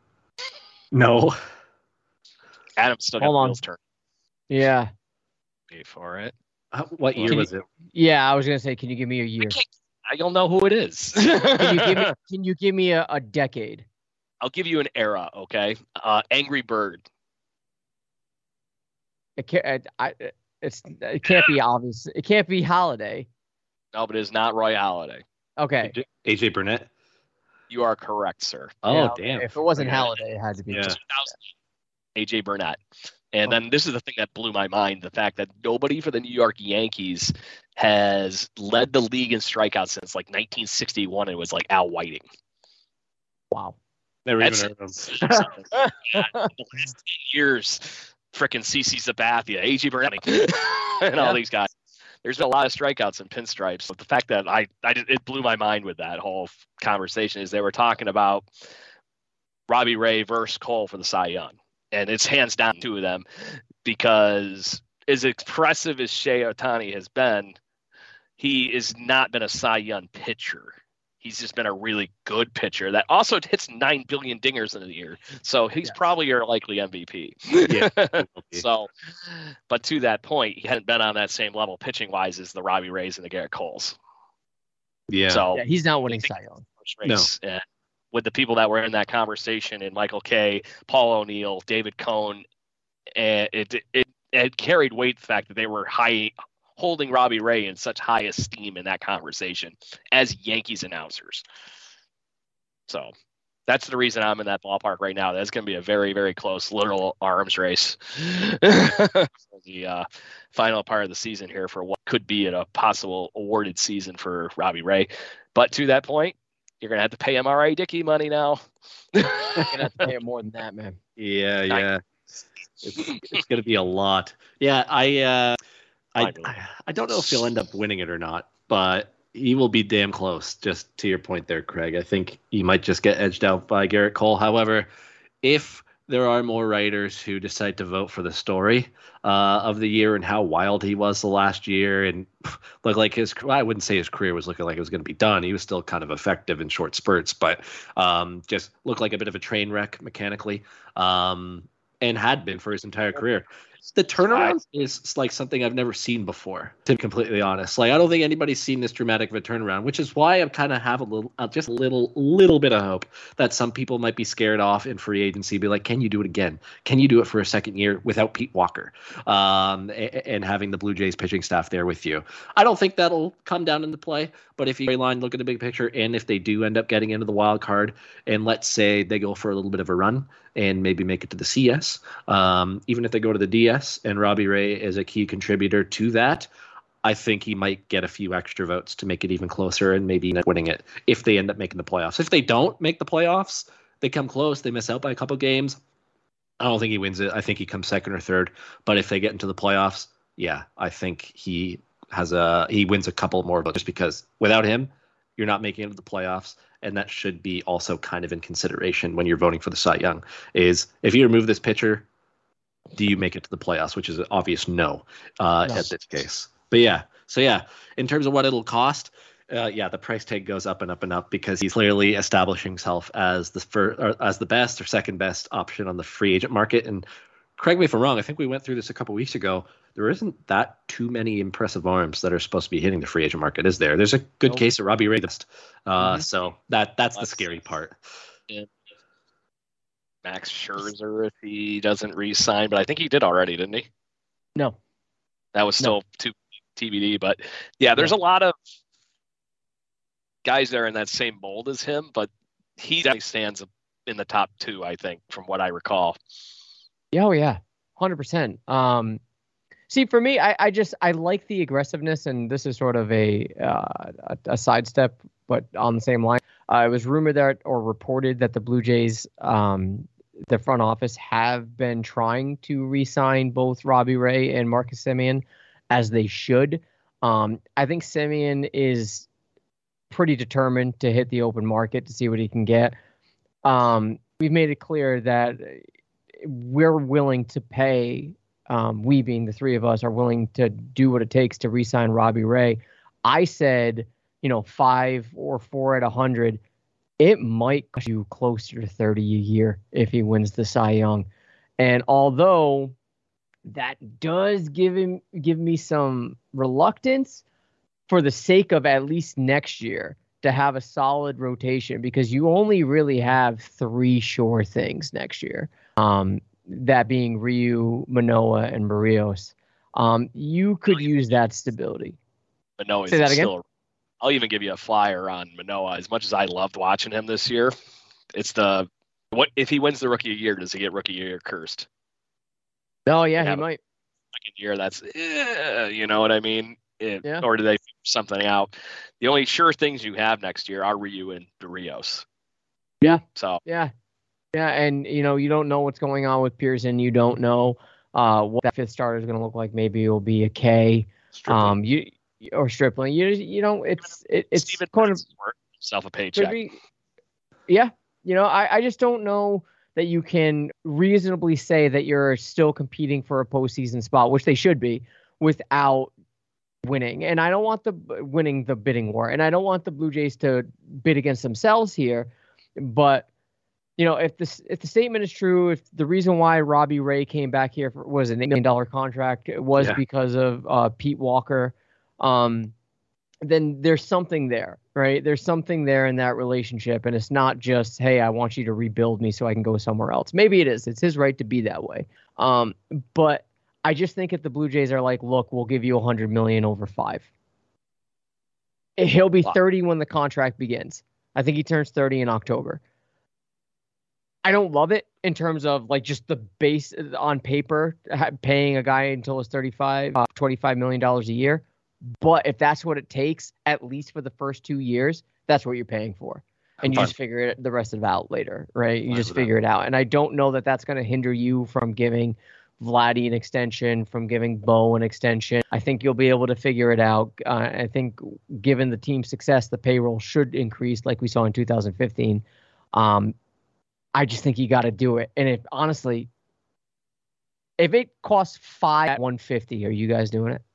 No. Adam still Hold got on. Bill's turn. Yeah. Wait for it. Uh, what year Can was you, it? Yeah, I was gonna say, can you give me a year? I, I don't know who it is. Can you give me? Can you give me a, a decade? I'll give you an era, okay? Uh, Angry Bird. It can't. I, it's it can't be obvious. It can't be Holiday. No, but it is not Roy Halladay. Okay. A J Burnett. You are correct, sir. Oh, Yeah, damn. If it wasn't Okay. Holiday, it had to be. Yeah. A J Burnett. And Oh. then this is the thing that blew my mind, the fact that nobody for the New York Yankees has led the league in strikeouts since like nineteen sixty-one. It was like Al Whiting. Wow. Never That's even heard of him. the last ten years, frickin' C C Sabathia, A J Burnett, and Yeah. all these guys. There's been a lot of strikeouts and pinstripes. But the fact that I, I did, it blew my mind with that whole conversation is they were talking about Robbie Ray versus Cole for the Cy Young. And it's hands down two of them because as impressive as Shohei Ohtani has been, he has not been a Cy Young pitcher. He's just been a really good pitcher that also hits nine billion dingers in a year. So he's Yes. probably your likely M V P. Yeah. So, but to that point, he hadn't been on that same level pitching wise as the Robbie Rays and the Garrett Coles. Yeah. So Yeah, he's not winning I think- Cy Young. first race. And with the people that were in that conversation, and Michael Kay, Paul O'Neill, David Cohn, and it, it it carried weight the fact that they were high holding Robbie Ray in such high esteem in that conversation as Yankees announcers. So that's the reason I'm in that ballpark right now. That's going to be a very, very close literal arms race for the uh, final part of the season here for what could be a possible awarded season for Robbie Ray. But to that point, you're going to have to pay M R A Dickey money now. You're gonna have to pay him more than that, man. Yeah, yeah. It's, it's going to be a lot. Yeah, I, uh, I, I, I don't know if he'll end up winning it or not, but he will be damn close. Just to your point there, Craig. I think he might just get edged out by Garrett Cole. However, if there are more writers who decide to vote for the story uh, of the year and how wild he was the last year, and look like his, well, I wouldn't say his career was looking like it was going to be done. He was still kind of effective in short spurts, but um, just looked like a bit of a train wreck mechanically, um, and had been for his entire career. The turnaround is like something I've never seen before, to be completely honest. Like, I don't think anybody's seen this dramatic of a turnaround, which is why I kind of have a little, uh, just a little, little bit of hope that some people might be scared off in free agency, be like, can you do it again? Can you do it for a second year without Pete Walker, um, and, and having the Blue Jays pitching staff there with you? I don't think that'll come down into play, but if you line look at the big picture, and if they do end up getting into the wild card, and let's say they go for a little bit of a run and maybe make it to the C S, um, even if they go to the D S and Robbie Ray is a key contributor to that, I think he might get a few extra votes to make it even closer and maybe not winning it if they end up making the playoffs. If they don't make the playoffs, they come close, they miss out by a couple games, I don't think he wins it. I think he comes second or third. But if they get into the playoffs, yeah, I think he has a he wins a couple more votes, just because without him, you're not making it to the playoffs. And that should be also kind of in consideration when you're voting for the Cy Young, is if you remove this pitcher, do you make it to the playoffs? Which is an obvious no, uh, No. at this case. But yeah, so yeah, in terms of what it'll cost, uh, yeah, the price tag goes up and up and up because he's clearly establishing himself as the first, or as the best or second best option on the free agent market. And correct me if I'm wrong, I think we went through this a couple weeks ago. There isn't that too many impressive arms that are supposed to be hitting the free agent market, is there? There's a good Nope. case of Robbie Ray. Uh, Mhm. So that that's the That's- scary part. Max Scherzer if he doesn't re-sign, but I think he did already, didn't he? No. That was still too T B D, but yeah, there's a lot of guys there in that same mold as him, but he definitely stands in the top two, I think, from what I recall. Yeah, oh yeah, one hundred percent. Um, see, for me, I, I just I like the aggressiveness, and this is sort of a uh, a, a sidestep, but on the same line. Uh, it was rumored that or reported that the Blue Jays, um, the front office, have been trying to re-sign both Robbie Ray and Marcus Semien, as they should. Um, I think Semien is pretty determined to hit the open market to see what he can get. Um, we've made it clear that we're willing to pay, um, we being the three of us, are willing to do what it takes to re-sign Robbie Ray. I said, you know, five or four at a hundred, it might cost you closer to thirty a year if he wins the Cy Young. And although that does give him, give me some reluctance, for the sake of at least next year, to have a solid rotation, because you only really have three sure things next year. Um, that being Ryu, Manoah, and Barrios. Um, you could use that stability. Manoah Say that again? Still, I'll even give you a flyer on Manoah. As much as I loved watching him this year, it's the what if he wins the Rookie of the Year, does he get Rookie of the Year cursed? Oh, yeah, he Have a might. Second year, that's eh, you know what I mean? It, Yeah. Or do they figure something out? The only sure things you have next year are Ryu and Barrios. Yeah. So Yeah. Yeah, and, you know, you don't know what's going on with Pearson. You don't know uh, what that fifth starter is going to look like. Maybe it'll be a K. Stripling. Um, you or Stripling. You you know, it's it, it's Steven kind of worth himself a could paycheck. be. Yeah, you know, I, I just don't know that you can reasonably say that you're still competing for a postseason spot, which they should be, without winning. And I don't want the winning the bidding war, and I don't want the Blue Jays to bid against themselves here. But you know, if this if the statement is true, if the reason why Robbie Ray came back here for, was an eight million dollar contract, it was Yeah. because of uh, Pete Walker. Um, then there's something there, right? There's something there in that relationship. And it's not just, hey, I want you to rebuild me so I can go somewhere else. Maybe it is. It's his right to be that way. Um, but I just think if the Blue Jays are like, look, we'll give you one hundred million dollars over five. He'll be Wow. thirty when the contract begins. I think he turns thirty in October. I don't love it in terms of like just the base on paper, ha- paying a guy until he's thirty-five, uh, twenty-five million dollars a year. But if that's what it takes, at least for the first two years, that's what you're paying for. And you Fine. just figure it, the rest of it out later, right? You Fine just with that. figure it out. And I don't know that that's going to hinder you from giving Vladdy an extension, from giving Bo an extension. I think you'll be able to figure it out. Uh, I think given the team's success, the payroll should increase like we saw in two thousand fifteen. Um, I just think you got to do it. And if honestly, if it costs five at one fifty, are you guys doing it?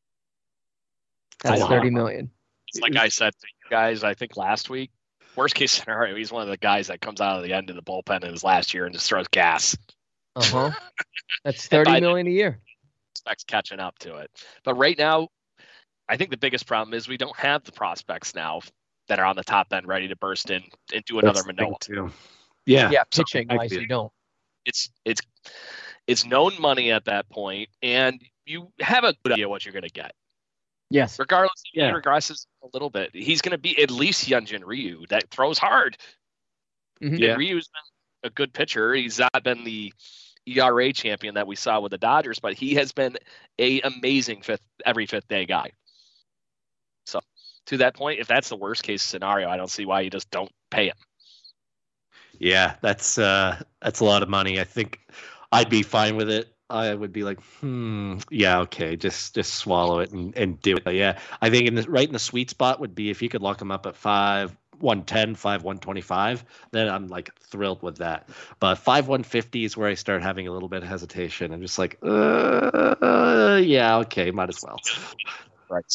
That's That's a lot. thirty million. It's like I said to you guys, I think last week, worst case scenario, he's one of the guys that comes out of the end of the bullpen in his last year and just throws gas. Uh huh. That's And thirty by million a year. Expects catching up to it. But right now, I think the biggest problem is we don't have the prospects now that are on the top end ready to burst in and do another That's the thing, Manoah. too. Yeah. Yeah, So, pitching I wise, feel- you don't. It's it's it's known money at that point, and you have a good idea what you're going to get. Yes. Regardless if Yeah. he regresses a little bit, he's going to be at least Hyunjin Ryu that throws hard. Mhm. Yeah. Ryu's been a good pitcher. He's not been the E R A champion that we saw with the Dodgers, but he has been a amazing fifth every fifth day guy. So to that point, if that's the worst case scenario, I don't see why you just don't pay him. Yeah, that's uh, that's a lot of money. I think I'd be fine with it. I would be like, hmm, yeah, okay, just just swallow it and, and do it. But yeah, I think in the, right in the sweet spot would be if you could lock him up at five one ten, five one twenty five. Then I'm like thrilled with that. But five one fifty is where I start having a little bit of hesitation. I'm just like, uh, yeah, okay, might as well. Right.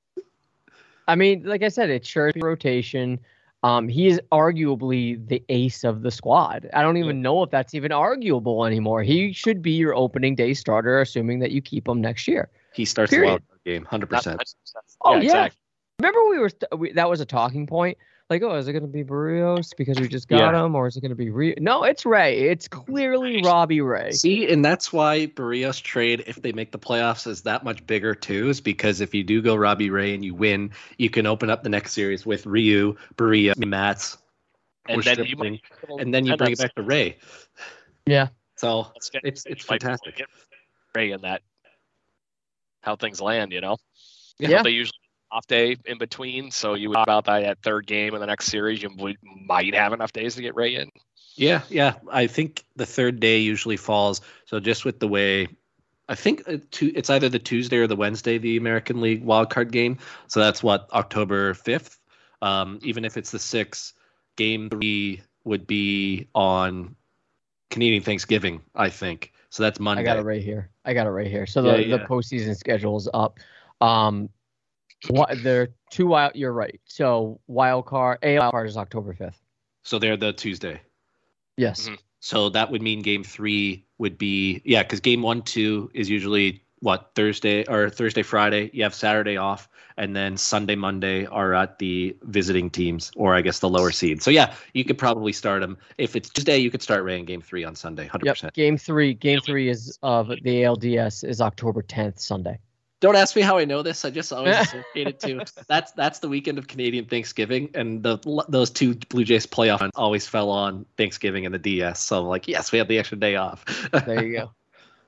I mean, like I said, it's sure rotation. Um, he is arguably the ace of the squad. I don't even know if that's even arguable anymore. He should be your opening day starter, assuming that you keep him next year. He starts Period. the wild card game, hundred percent. Oh, yeah. exactly. Remember we were we, that was a talking point. Like, oh, is it going to be Barrios because we just got Yeah. him, or is it going to be Ray? No, it's Ray. It's clearly Robbie Ray. See, and that's why Barrios trade, if they make the playoffs, is that much bigger too. Is because if you do go Robbie Ray and you win, you can open up the next series with Ryu, Barrios, Mats, And or then you Stripling, might, and then you bring it back to Ray. Yeah. So Let's get- it's it's might be able to fantastic. get Ray in that how things land, you know. Yeah. They usually off day in between, so you would about that at third game in the next series, you would, might have enough days to get Ray in. Yeah, yeah. I think the third day usually falls. So just with the way, I think it tu- it's either the Tuesday or the Wednesday, the American League wildcard game. So that's what, October fifth. Um, even if it's the sixth, game three would be on Canadian Thanksgiving, I think. So that's Monday. I got it right here. I got it right here. So the, Yeah, the yeah. postseason schedule is up. Um, what there are two wild. You're right. So wild card, A L card is October fifth. So they're the Tuesday. Yes. Mhm. So that would mean game three would be, yeah, because game one, two is usually what, Thursday or Thursday, Friday. You have Saturday off, and then Sunday, Monday are at the visiting teams, or I guess the lower seed. So yeah, you could probably start them. If it's Tuesday, you could start Ray in game three on Sunday, one hundred percent. Yep, game three. Game three is of the A L D S is October tenth, Sunday. Don't ask me how I know this. I just always associate it to that's that's the weekend of Canadian Thanksgiving, and the those two Blue Jays playoff always fell on Thanksgiving and the D S. So I'm like, yes, we have the extra day off. There you go.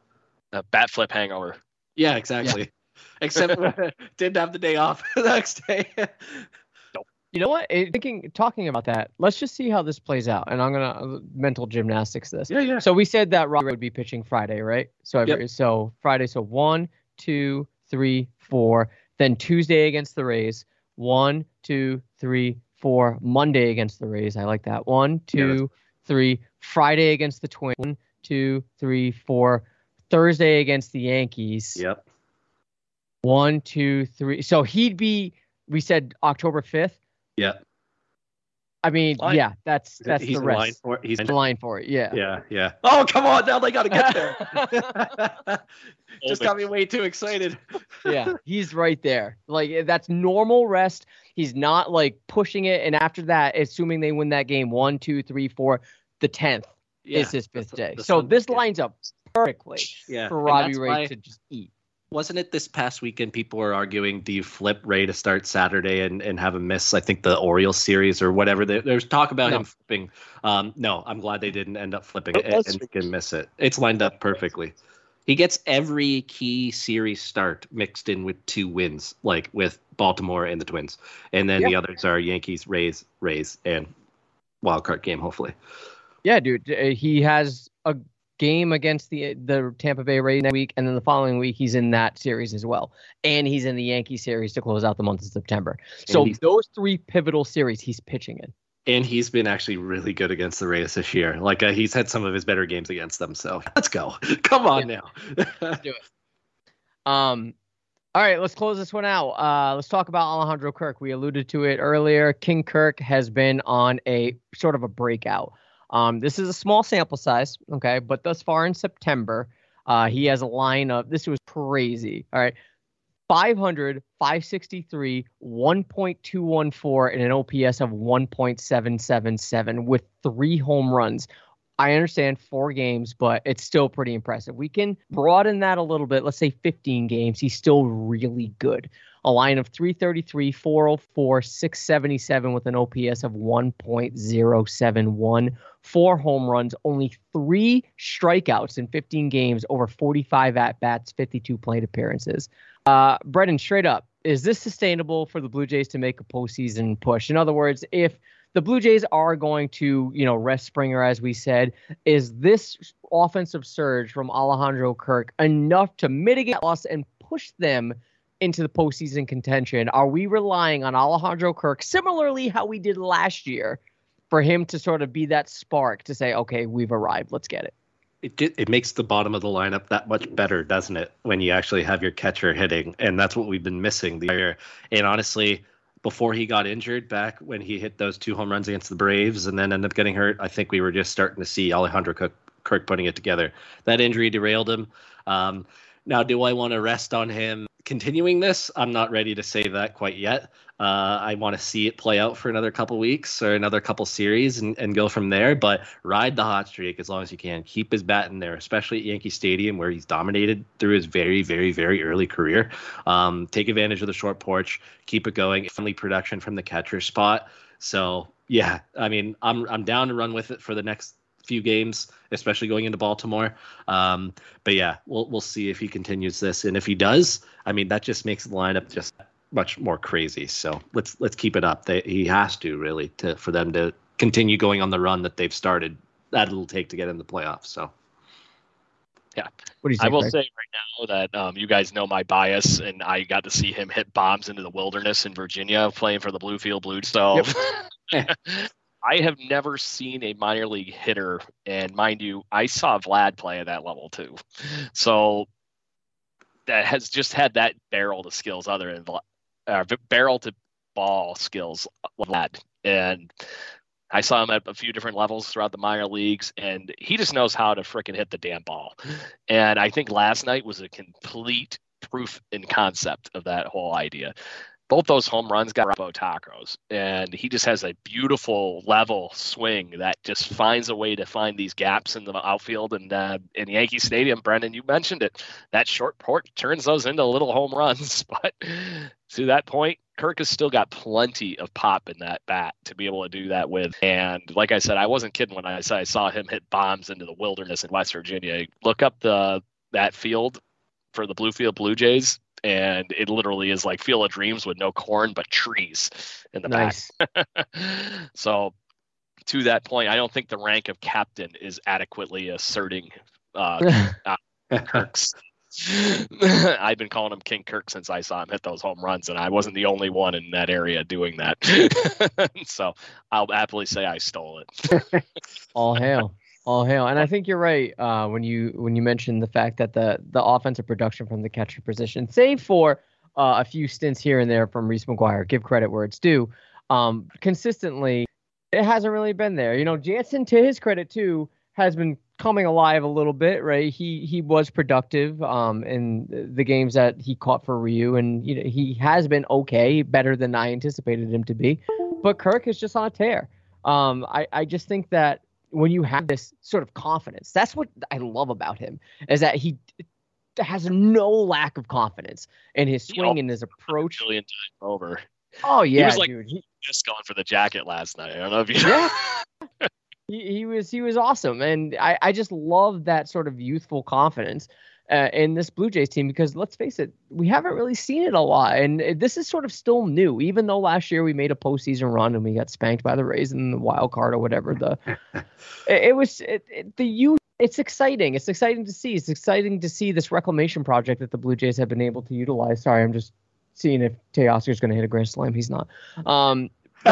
A bat flip hangover. Yeah, exactly. Yeah. Except didn't have the day off the next day. You know what? Thinking, talking about that, let's just see how this plays out. And I'm gonna mental gymnastics this. Yeah, yeah. So we said that Robbie would be pitching Friday, right? So every, yep. so Friday, so one, two, three, four. Then Tuesday against the Rays. One, two, three, four. Monday against the Rays. I like that. One, two, yeah, three. Friday against the Twins. One, two, three, four. Thursday against the Yankees. Yep. One, two, three. So he'd be, we said October fifth. Yeah. I mean, line. yeah, that's that's He's the rest. Line for it. He's the line for it. Yeah. Yeah, yeah. Oh, come on. Now they got to get there. Just got me way too excited. Yeah, he's right there. Like, that's normal rest. He's not like pushing it. And after that, assuming they win that game, one, two, three, four, the tenth yeah, is his fifth day. The, so this game lines up perfectly yeah. for Robbie Ray why, to just eat. Wasn't it this past weekend people were arguing, do you flip Ray to start Saturday and, and have him miss, I think, the Orioles series or whatever? There, there's talk about no. him flipping. Um, no, I'm glad they didn't end up flipping it and, and can miss it. It's lined up perfectly. He gets every key series start mixed in with two wins, like with Baltimore and the Twins. And then yeah. the others are Yankees, Rays, Rays, and wild card game, hopefully. Yeah, dude. He has a game against the the Tampa Bay Rays next week, and then the following week he's in that series as well, and he's in the Yankee series to close out the month of September. So those three pivotal series he's pitching in, and he's been actually really good against the Rays this year. Like uh, he's had some of his better games against them. So let's go. Come on yeah. now. Let's do it. Um. All right, let's close this one out. Uh, let's talk about Alejandro Kirk. We alluded to it earlier. King Kirk has been on a sort of a breakout. Um, this is a small sample size, okay, but thus far in September, uh, he has a line of, this was crazy, all right, five hundred, five sixty-three, one point two one four, and an O P S of one point seven seven seven with three home runs. I understand four games, but it's still pretty impressive. We can broaden that a little bit. Let's say fifteen games. He's still really good. A line of three thirty-three, four oh four, six seventy-seven with an O P S of one point oh seven one. Four home runs, only three strikeouts in fifteen games, over forty-five at-bats, fifty-two plate appearances. Uh, Brendan, straight up, is this sustainable for the Blue Jays to make a postseason push? In other words, if the Blue Jays are going to, you know, rest Springer, as we said, is this offensive surge from Alejandro Kirk enough to mitigate loss and push them into the postseason contention? Are we relying on Alejandro Kirk, similarly how we did last year, for him to sort of be that spark to say, okay, we've arrived, let's get it? It it makes the bottom of the lineup that much better, doesn't it, when you actually have your catcher hitting? And that's what we've been missing the year. And honestly, before he got injured, back when he hit those two home runs against the Braves and then ended up getting hurt, I think we were just starting to see Alejandro Kirk, Kirk putting it together. That injury derailed him. Um, now, do I want to rest on him continuing this? I'm not ready to say that quite yet. Uh, I want to see it play out for another couple weeks or another couple series and, and go from there. But ride the hot streak as long as you can. Keep his bat in there, especially at Yankee Stadium where he's dominated through his very, very, very early career. Um, take advantage of the short porch. Keep it going. Friendly production from the catcher spot. So, yeah, I mean, I'm I'm down to run with it for the next few games, especially going into Baltimore. Um, but yeah, we'll we'll see if he continues this, and if he does, I mean, that just makes the lineup just much more crazy. So let's let's keep it up. They, he has to really to for them to continue going on the run that they've started. That it'll take to get in the playoffs. So yeah, what do you think, I will Greg? say right now that um, you guys know my bias, and I got to see him hit bombs into the wilderness in Virginia playing for the Bluefield Blues. So. Yep. I have never seen a minor league hitter, and mind you, I saw Vlad play at that level too. So that has just had that barrel to skills other than uh, barrel to ball skills, Vlad. And I saw him at a few different levels throughout the minor leagues, and he just knows how to freaking hit the damn ball. And I think last night was a complete proof in concept of that whole idea. Both those home runs got Robo tacos, and he just has a beautiful level swing that just finds a way to find these gaps in the outfield. And uh, in Yankee Stadium, Brendan, you mentioned it, that short porch turns those into little home runs. But to that point, Kirk has still got plenty of pop in that bat to be able to do that with. And like I said, I wasn't kidding when I said I saw him hit bombs into the wilderness in West Virginia. Look up the that field for the Bluefield Blue Jays, and it literally is like Field of Dreams with no corn but trees in the Nice. back. So to that point, I don't think the rank of captain is adequately asserting uh, uh, Kirk's. I've been calling him King Kirk since I saw him hit those home runs, and I wasn't the only one in that area doing that. So I'll happily say I stole it. All hail. All hail. And I think you're right uh, when you when you mentioned the fact that the the offensive production from the catcher position, save for uh, a few stints here and there from Reese McGuire, give credit where it's due, um, consistently, it hasn't really been there. You know, Jansen, to his credit, too, has been coming alive a little bit, right? He he was productive um, in the games that he caught for Ryu, and you know, he has been okay, better than I anticipated him to be. But Kirk is just on a tear. Um, I, I just think that when you have this sort of confidence, that's what I love about him, is that he has no lack of confidence in his swing and his approach. A million times over. Oh, yeah, he was like dude. He, just going for the jacket last night. I don't know if you yeah. he, he was he was awesome. And I, I just love that sort of youthful confidence uh, in this Blue Jays team, because let's face it, we haven't really seen it a lot. And this is sort of still new, even though last year we made a postseason run and we got spanked by the Rays in the wild card or whatever. The it, it was it, it, the youth. It's exciting. It's exciting to see. It's exciting to see this reclamation project that the Blue Jays have been able to utilize. Sorry, I'm just seeing if Teoscar's going to hit a grand slam. He's not. Um,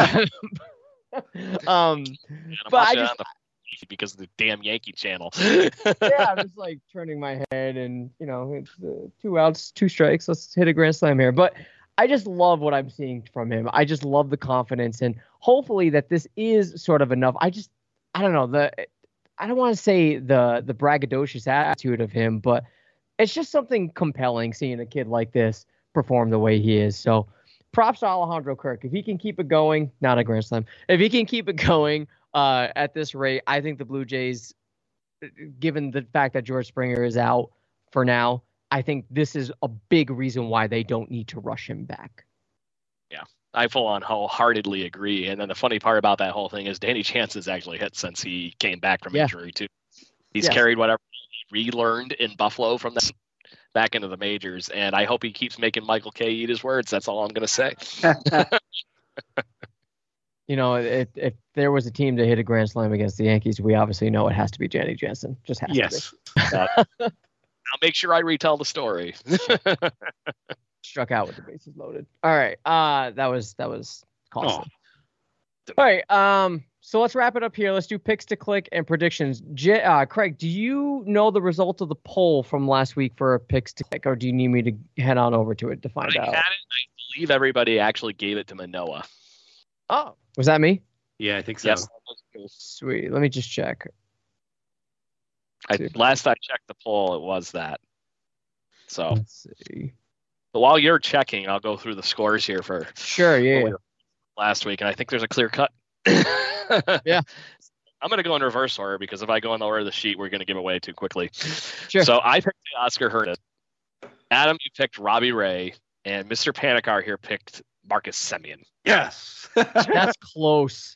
um, but I just because of the damn Yankee channel. yeah, I'm just like turning my head, and you know, it's uh, two outs, two strikes. Let's hit a grand slam here. But I just love what I'm seeing from him. I just love the confidence, and hopefully that this is sort of enough. I just, I don't know the. I don't want to say the the braggadocious attitude of him, but it's just something compelling seeing a kid like this perform the way he is. So props to Alejandro Kirk. If he can keep it going, not a grand slam, if he can keep it going uh, at this rate, I think the Blue Jays, given the fact that George Springer is out for now, I think this is a big reason why they don't need to rush him back. Yeah. I full on wholeheartedly agree. And then the funny part about that whole thing is Danny Chance has actually hit since he came back from yeah. injury too. He's yes. carried whatever he relearned in Buffalo from that back into the majors. And I hope he keeps making Michael Kay eat his words. That's all I'm going to say. You know, if, if there was a team to hit a grand slam against the Yankees, we obviously know it has to be Danny Jansen. Just has yes. to be. uh, I'll make sure I retell the story. Struck out with the bases loaded. All right. Uh, that was that was costly. Oh. All right. Um, so let's wrap it up here. Let's do picks to click and predictions. J- uh, Craig, do you know the result of the poll from last week for picks to click, or do you need me to head on over to it to find I out? Had it, I believe everybody actually gave it to Manoah. Oh, was that me? Yeah, I think so. Yes. Sweet. Let me just check. I, last I checked the poll, it was that. So. Let's see. But while you're checking, I'll go through the scores here for sure. Yeah. Last week, and I think there's a clear cut. Yeah. I'm going to go in reverse order because if I go in the order of the sheet, we're going to give away too quickly. Sure. So I picked Oscar Hernandez. Adam, you picked Robbie Ray, and Mister Panicar here picked Marcus Semien. Yes. That's close.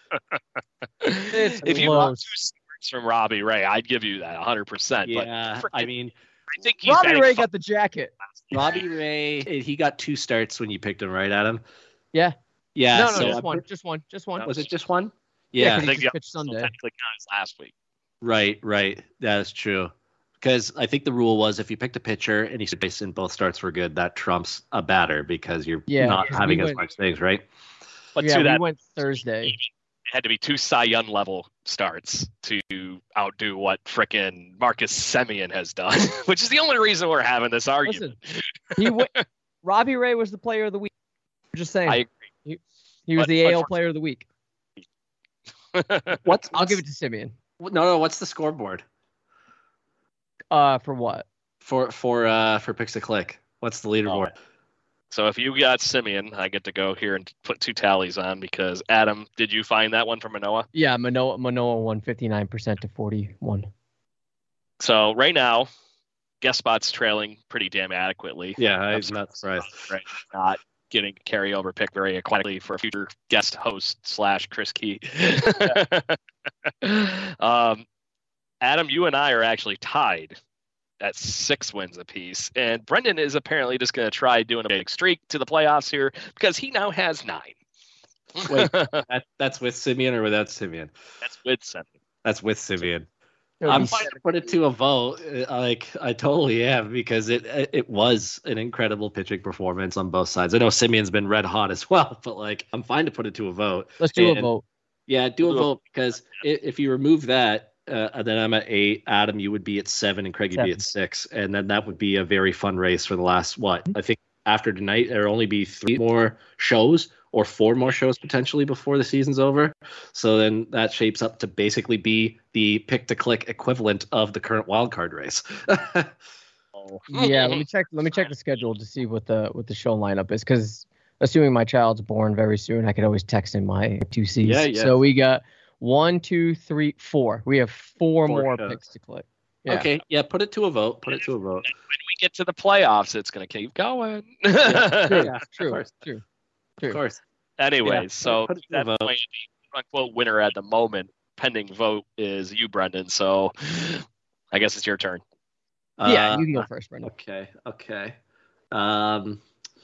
It's if close. you want two starts from Robbie Ray, I'd give you that one hundred percent. Yeah, but I mean, I think he's Robbie Ray fun. got the jacket. Robbie Ray, he got two starts when you picked him, right, Adam? Yeah. Yeah. No, no, so just one. Just one. Just one. Was it just one? Yeah, Yeah. because I he think just the pitched Sunday. technically counts last week. Right, right. That is true. Because I think the rule was if you picked a pitcher and he's based in both starts were good, that trumps a batter because you're Yeah, not 'cause having we as went- much things, right? But yeah, to we that, went Thursday. it had to be two Cy Young level starts to outdo what frickin' Marcus Semien has done, which is the only reason we're having this argument. Listen, he w- Robbie Ray was the player of the week. I'm just saying. I agree. He, he was But- the but A L for- player of the week. What's, I'll what's give it to Simeon. no, no. What's the scoreboard Uh, for what? for for uh for Picks a Click? What's the leaderboard? Oh. So if you got Simeon, I get to go here and put two tallies on because Adam, did you find that one from Manoa? Yeah, Manoa Manoa won fifty-nine percent to forty-one. So right now, guest spot's trailing pretty damn adequately. Yeah, I'm I'm not surprised. Right, not getting a carryover pick very aquatically for a future guest host slash Chris Key. um, Adam, you and I are actually tied at six wins apiece, and Brendan is apparently just going to try doing a big streak to the playoffs here because he now has nine. Wait, that, that's with Simeon or without Simeon? That's with Simeon. That's with Simeon. It'll I'm be fine to put it to a vote. Uh, Like I totally am because it it was an incredible pitching performance on both sides. I know Simeon's been red hot as well, but like I'm fine to put it to a vote. Let's do And, a vote. Yeah, do a We'll do a- vote because i- if you remove that, uh, then I'm at eight. Adam, you would be at seven, and Craig, you'd be Seven. at six, and then that would be a very fun race for the last what? I think after tonight there'll only be three more shows or four more shows potentially before the season's over. So then that shapes up to basically be the pick to click equivalent of the current wild card race. Yeah, let me check. Let me check the schedule to see what the what the show lineup is. Because assuming my child's born very soon, I could always text in my two C's. Yeah, yeah. So we got one, two, three, four. We have four, Four more shows. picks to click. Yeah. Okay, yeah, put it to a vote. Put it to a vote. When we get to the playoffs, it's going to keep going. True, Yeah, of true, course. true, Of true. course. Anyways, Yeah, so put it to that a vote. point, the quote winner at the moment, pending vote, is you, Brendan. So I guess it's your turn. Yeah, Uh, you can go first, Brendan. Okay, okay. Um,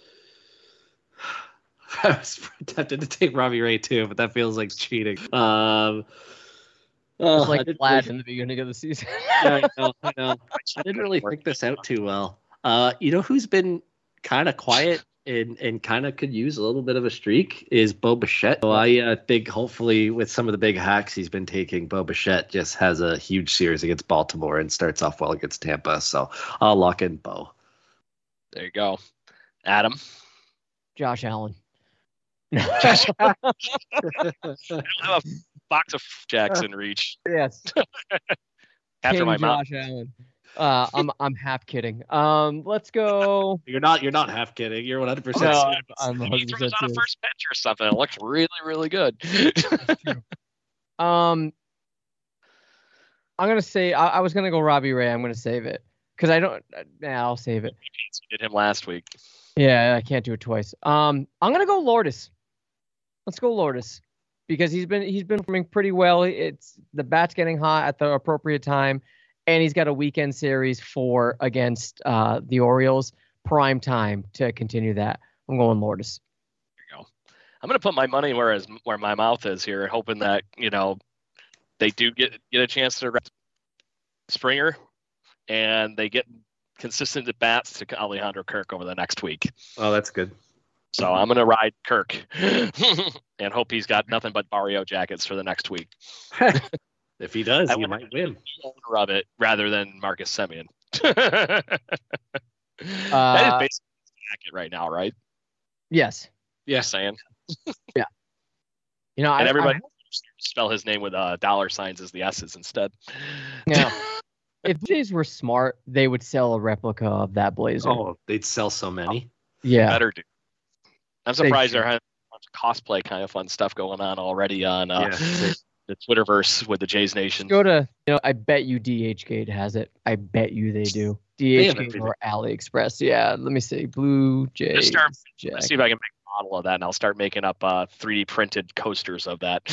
I was tempted to take Robbie Ray too, but that feels like cheating. Um, oh, Just I like didn't Vlad really- in the beginning of the season. yeah, I know, I know. I didn't really think this out too well. Uh, you know who's been kind of quiet and, and kind of could use a little bit of a streak is Bo Bichette. So I uh, think hopefully with some of the big hacks he's been taking, Bo Bichette just has a huge series against Baltimore and starts off well against Tampa. So I'll lock in Bo. There you go. Adam. Josh Allen. I don't have a box of jacks in reach Yes. after King my mouth. Josh Allen. Uh, I'm I'm half kidding. Um, let's go. You're not. You're not half kidding. You're one hundred percent. No, serious. I'm one He hundred throws percent on a serious. first pitch or something. It looks really, really good. Um, I'm gonna say I, I was gonna go Robbie Ray. I'm gonna save it because I don't. Nah, I'll save it. You did him last week. Yeah, I can't do it twice. Um, I'm gonna go Lourdes. Let's go Lourdes because he's been he's been performing pretty well. It's the bat's getting hot at the appropriate time, and he's got a weekend series for against uh, the Orioles, prime time to continue that. I'm going Lourdes. There you go. I'm going to put my money where is where my mouth is here, hoping that you know they do get get a chance to rest Springer, and they get consistent at bats to Alejandro Kirk over the next week. Oh, that's good. So I'm going to ride Kirk and hope he's got nothing but Barrio jackets for the next week. If he does, I he would- might win. Rub it rather than Marcus Semien. that is Uh, basically his jacket right now, right? Yes. Yeah, saying. You know, I, And everybody I, spell his name with uh, dollar signs as the S's instead. yeah. If Jays were smart, they would sell a replica of that blazer. Oh, they'd sell so many. yeah. Better do. I'm surprised should. there has a bunch of cosplay kind of fun stuff going on already on uh, Yeah, they- the Twitterverse with the Jays Nation. Go to, you know, I bet you D H Gate has it. I bet you they do. They have D H Gate everything. or AliExpress. Yeah, let me see. Blue Jays. start- jacket. Let's see if I can make a model of that, and I'll start making up uh, three D printed coasters of that.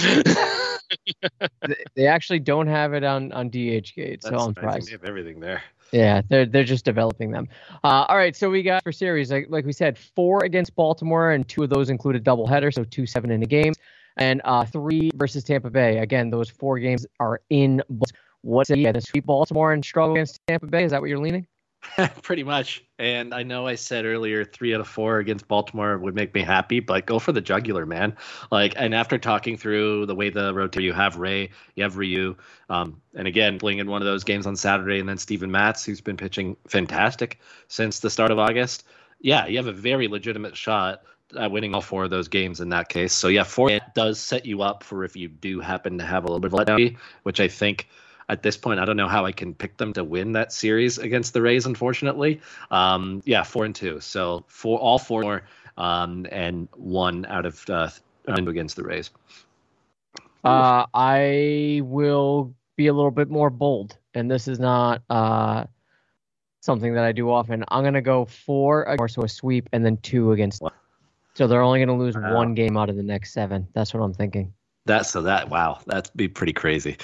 They- They actually don't have it on, on D H Gate, so That's I'm surprising. surprised. They have everything there. Yeah, they're they're just developing them. Uh, all right, so we got for series like like we said, four against Baltimore, and two of those included doubleheader, so two seven in a game, and uh, three versus Tampa Bay. Again, those four games are in. What's yeah, the sweep Baltimore and struggle against Tampa Bay? Is that what you're leaning? Pretty much. And I know I said earlier three out of four against Baltimore would make me happy, but go for the jugular, man. Like, and after talking through the way the road to you have Ray, you have Ryu, um, and again, playing in one of those games on Saturday, and then Steven Matz, who's been pitching fantastic since the start of August. Yeah, you have a very legitimate shot at winning all four of those games in that case. So yeah, four it does set you up for if you do happen to have a little bit of a letdown, which I think at this point I don't know how I can pick them to win that series against the Rays. Unfortunately, um, yeah, four and two. So for all four more, um, and one out of uh, against the Rays. Uh, I will be a little bit more bold, and this is not uh. something that I do often. I'm going to go four, or so a sweep, and then two against. So they're only going to lose wow. one game out of the next seven. That's what I'm thinking. That's so that, wow, that'd be pretty crazy.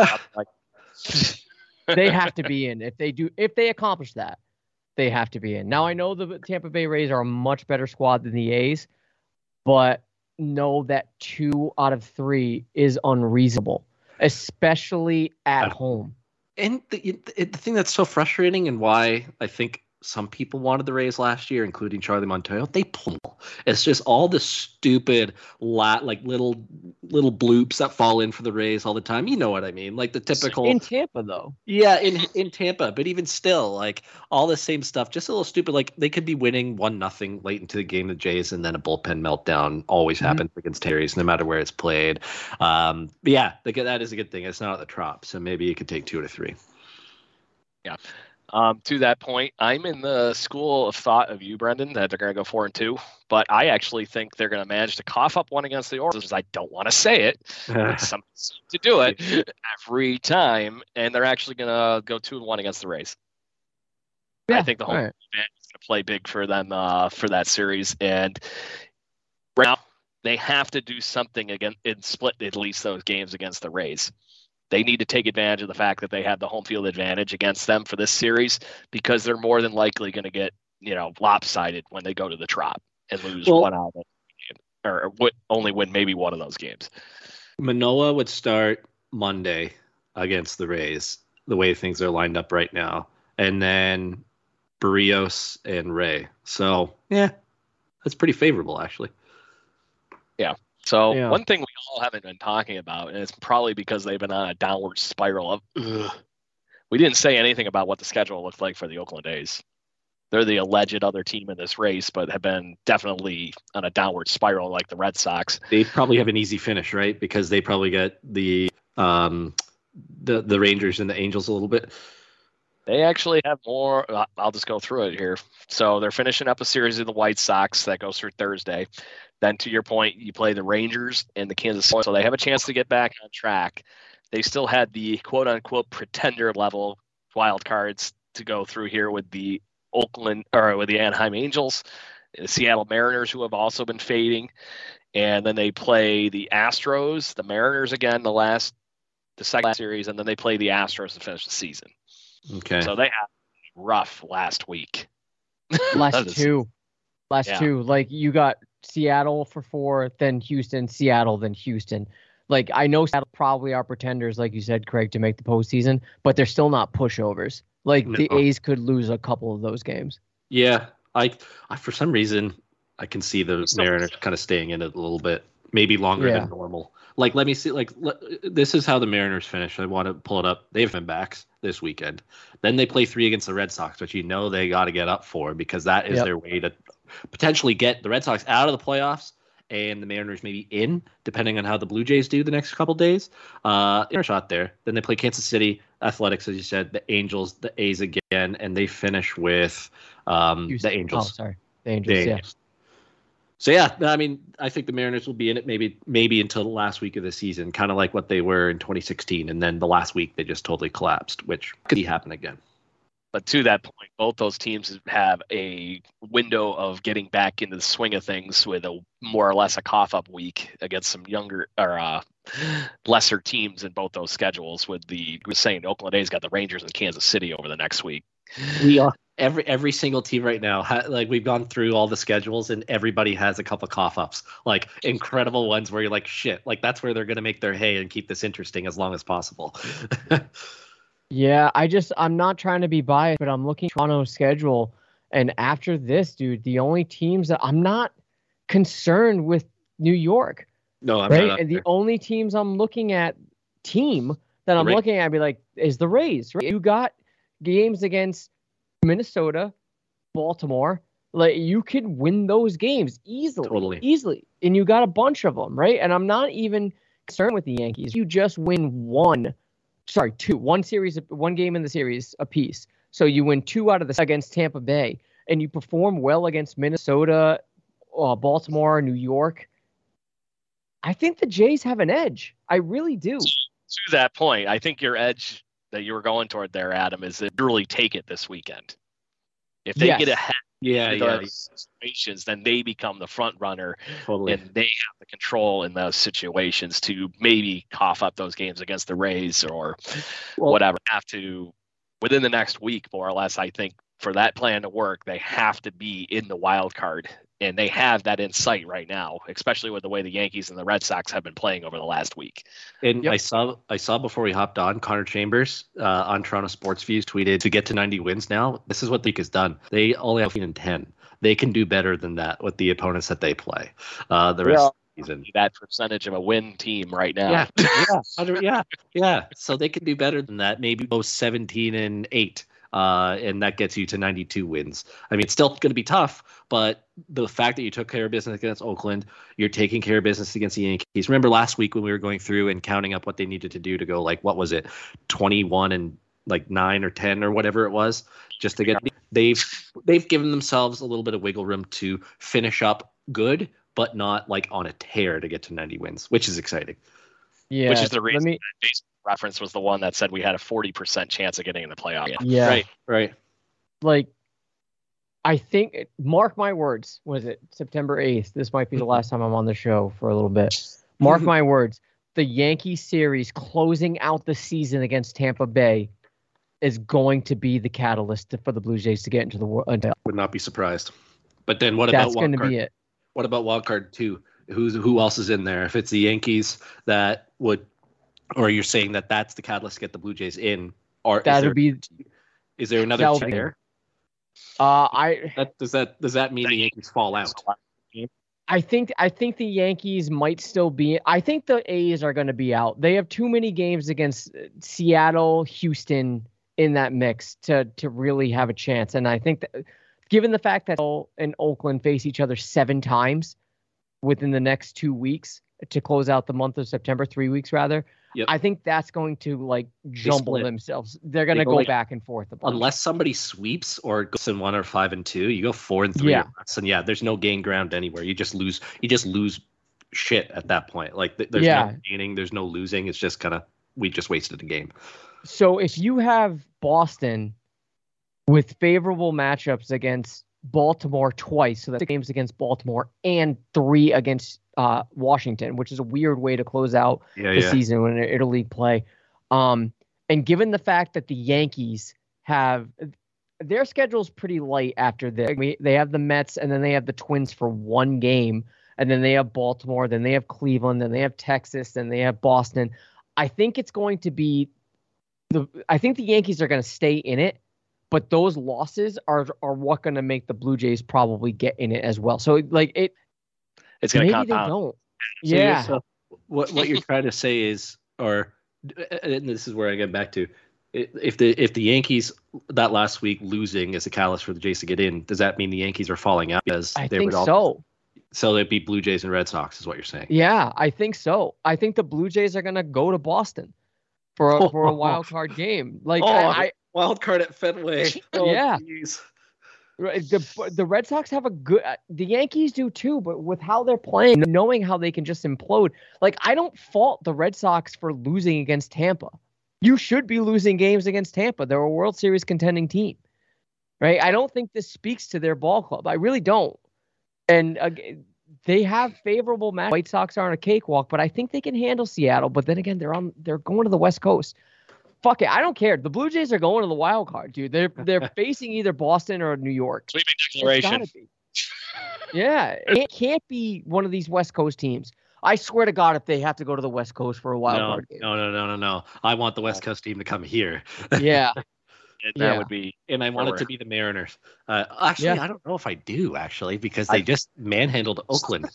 They have to be in. If they do, if they accomplish that, they have to be in. Now, I know the Tampa Bay Rays are a much better squad than the A's, but know that two out of three is unreasonable, especially at home. And the, the thing that's so frustrating and why I think some people wanted the Rays last year, including Charlie Montoyo, they pull. It's just all the stupid, lat, like little little bloops that fall in for the Rays all the time. You know what I mean? Like the typical in Tampa, though. Yeah, in in Tampa, but even still, like all the same stuff. Just a little stupid. Like they could be winning one nothing late into the game, the Jays, and then a bullpen meltdown always mm-hmm. happens against Terry's, no matter where it's played. Um, but yeah, that is a good thing. It's not at the Trop, so maybe you could take two to three. Yeah. Um, to that point, I'm in the school of thought of you, Brendan, that they're going to go four and two, but I actually think they're going to manage to cough up one against the Orioles. I don't want to say it, but something to do it every time, and they're actually going to go two and one against the Rays. Yeah, I think the whole right. event is going to play big for them uh, for that series, and right now they have to do something again and split at least those games against the Rays. They need to take advantage of the fact that they had the home field advantage against them for this series, because they're more than likely going to get, you know, lopsided when they go to the Trop and lose well, one out of it, or, or only win maybe one of those games. Manoah would start Monday against the Rays, the way things are lined up right now, and then Barrios and Ray. So yeah, that's pretty favorable actually. Yeah. So yeah. One thing we all haven't been talking about, and it's probably because they've been on a downward spiral of, ugh, we didn't say anything about what the schedule looked like for the Oakland A's. They're the alleged other team in this race, but have been definitely on a downward spiral like the Red Sox. They probably have an easy finish, right? Because they probably get the um, the the Rangers and the Angels a little bit. They actually have more. I'll just go through it here. So they're finishing up a series of the White Sox that goes through Thursday. Then, to your point, you play the Rangers and the Kansas City. So they have a chance to get back on track. They still had the quote-unquote pretender level wild cards to go through here with the Oakland or with the Anaheim Angels, the Seattle Mariners, who have also been fading, and then they play the Astros, the Mariners again, the last, the second series, and then they play the Astros to finish the season. Okay. So they had a rough last week. Last is, two, last yeah. two. Like you got Seattle for four, then Houston, Seattle, then Houston. Like I know Seattle probably are pretenders, like you said, Craig, to make the postseason, but they're still not pushovers. Like no. the A's could lose a couple of those games. Yeah, I, I for some reason I can see the Mariners kind of staying in it a little bit, maybe longer yeah. than normal. Like let me see. Like let, this is how the Mariners finish. I want to pull it up. They've been back this weekend. Then they play three against the Red Sox, which you know they got to get up for because that is yep. their way to potentially get the Red Sox out of the playoffs and the Mariners maybe in, depending on how the Blue Jays do the next couple days. Uh, in a shot there. Then they play Kansas City, Athletics, as you said, the Angels, the A's again, and they finish with um, the Angels. Oh, sorry, the Angels. The Angels. Yeah. So yeah, I mean, I think the Mariners will be in it maybe maybe until the last week of the season, kind of like what they were in twenty sixteen, and then the last week they just totally collapsed, which could happen again. But to that point, both those teams have a window of getting back into the swing of things with a more or less a cough-up week against some younger or uh, lesser teams in both those schedules. With the we're saying Oakland A's got the Rangers and Kansas City over the next week. We are every every single team right now. Ha, like we've gone through all the schedules, and everybody has a couple cough-ups, like incredible ones where you're like, shit, like that's where they're gonna make their hay and keep this interesting as long as possible. Yeah, I just, I'm not trying to be biased, but I'm looking at Toronto's schedule. And after this, dude, the only teams that I'm not concerned with New York. No, I'm right? not. And the only teams I'm looking at, team that I'm Ra- looking at, be like, is the Rays. Right? You got games against Minnesota, Baltimore, Like you could win those games easily, Totally. easily, and you got a bunch of them, right? And I'm not even concerned with the Yankees. You just win one, sorry, two, one series, one game in the series apiece. So you win two out of the against Tampa Bay, and you perform well against Minnesota, uh, Baltimore, New York. I think the Jays have an edge. I really do. To that point, I think your edge that you were going toward there, Adam, is to really take it this weekend. If they Yes. get ahead Yeah, of yeah, those situations, then they become the front runner, totally. and they have the control in those situations to maybe cough up those games against the Rays or Well, whatever. Have to, within the next week, more or less, I think, for that plan to work, they have to be in the wild card. And they have that in sight right now, especially with the way the Yankees and the Red Sox have been playing over the last week. And Yep. I saw I saw before we hopped on, Connor Chambers uh, on Toronto Sports Views tweeted to get to ninety wins now. This is what the league has done. They only have in ten. They can do better than that with the opponents that they play. Uh, the rest Yeah. of the season. That percentage of a win team right now. Yeah, yeah, Hundred- yeah, yeah. So they can do better than that. Maybe go seventeen and eight. Uh, and that gets you to ninety-two wins. I mean, it's still going to be tough, but the fact that you took care of business against Oakland, you're taking care of business against the Yankees. Remember last week when we were going through and counting up what they needed to do to go, like, what was it, twenty-one and like nine or ten or whatever it was, just to get. They've they've given themselves a little bit of wiggle room to finish up good, but not like on a tear to get to ninety wins, which is exciting. Yeah, Which is the let reason me- that Baseball Reference was the one that said we had a forty percent chance of getting in the playoff. Yeah. Right, right. like I think, mark my words, was it September eighth? This might be the last time I'm on the show for a little bit. Mark my words, the Yankee series closing out the season against Tampa Bay is going to be the catalyst for the Blue Jays to get into the world. Would not be surprised. But then what That's about going to wild be card? it. What about wild card two? Who's who else is in there? If it's the Yankees that would, or you're saying that that's the catalyst to get the Blue Jays in, or is That'll there, be, is there another that'll team be- there? uh, I, That does that does that mean the Yankees fall out? I think I think the Yankees might still be. I think the A's are going to be out. They have too many games against Seattle, Houston in that mix to to really have a chance. And I think that, given the fact that Seattle and Oakland face each other seven times within the next two weeks to close out the month of September, three weeks rather, Yep. I think that's going to like jumble split. themselves. They're going They to go go like- back and forth. A bunch. Unless somebody sweeps or goes in one or five and two, you go four and three. Yeah. or less, and yeah, there's no gain ground anywhere. You just lose. You just lose shit at that point. Like th- there's Yeah. no gaining, there's no losing. It's just kind of we just wasted a game. So if you have Boston with favorable matchups against Baltimore twice, so that's six games against Baltimore and three against uh, Washington, which is a weird way to close out Yeah, the season when an interleague play. Um, and given the fact that the Yankees have their schedule's pretty light after this, we, they have the Mets and then they have the Twins for one game, and then they have Baltimore, then they have Cleveland, then they have Texas, then they have Boston. I think it's going to be the. I think the Yankees are going to stay in it, but those losses are are what going to make the Blue Jays probably get in it as well. So like it, It's going to maybe they compound. don't. So you're- yeah. so what what you're trying to say is, or and this is where I get back to, if the if the Yankees that last week losing is a catalyst for the Jays to get in, does that mean the Yankees are falling out? Because I they think would all, so. So it'd be Blue Jays and Red Sox, is what you're saying. Yeah, I think so. I think the Blue Jays are going to go to Boston for a, for a wild card game. Like Oh, I, I wild card at Fenway. Yeah. geez. right, the the Red Sox have a good. The Yankees do too, but with how they're playing, knowing how they can just implode. Like I don't fault the Red Sox for losing against Tampa. You should be losing games against Tampa. They're a World Series contending team, right? I don't think this speaks to their ball club. I really don't. And uh, they have favorable match. White Sox are on a cakewalk, but I think they can handle Seattle. But then again, they're on. They're going to the West Coast. Fuck it, I don't care. The Blue Jays are going to the wild card, dude. They're they're facing either Boston or New York. Sweeping It's declaration. gotta be. Yeah, it can't be one of these West Coast teams. I swear to God, if they have to go to the West Coast for a wild No, card game, no, no, no, no, no. I want the West Coast team to come here. yeah, That Yeah. would be And I want it to be the Mariners. Uh, actually, Yeah. I don't know if I do, actually, because they just manhandled Oakland.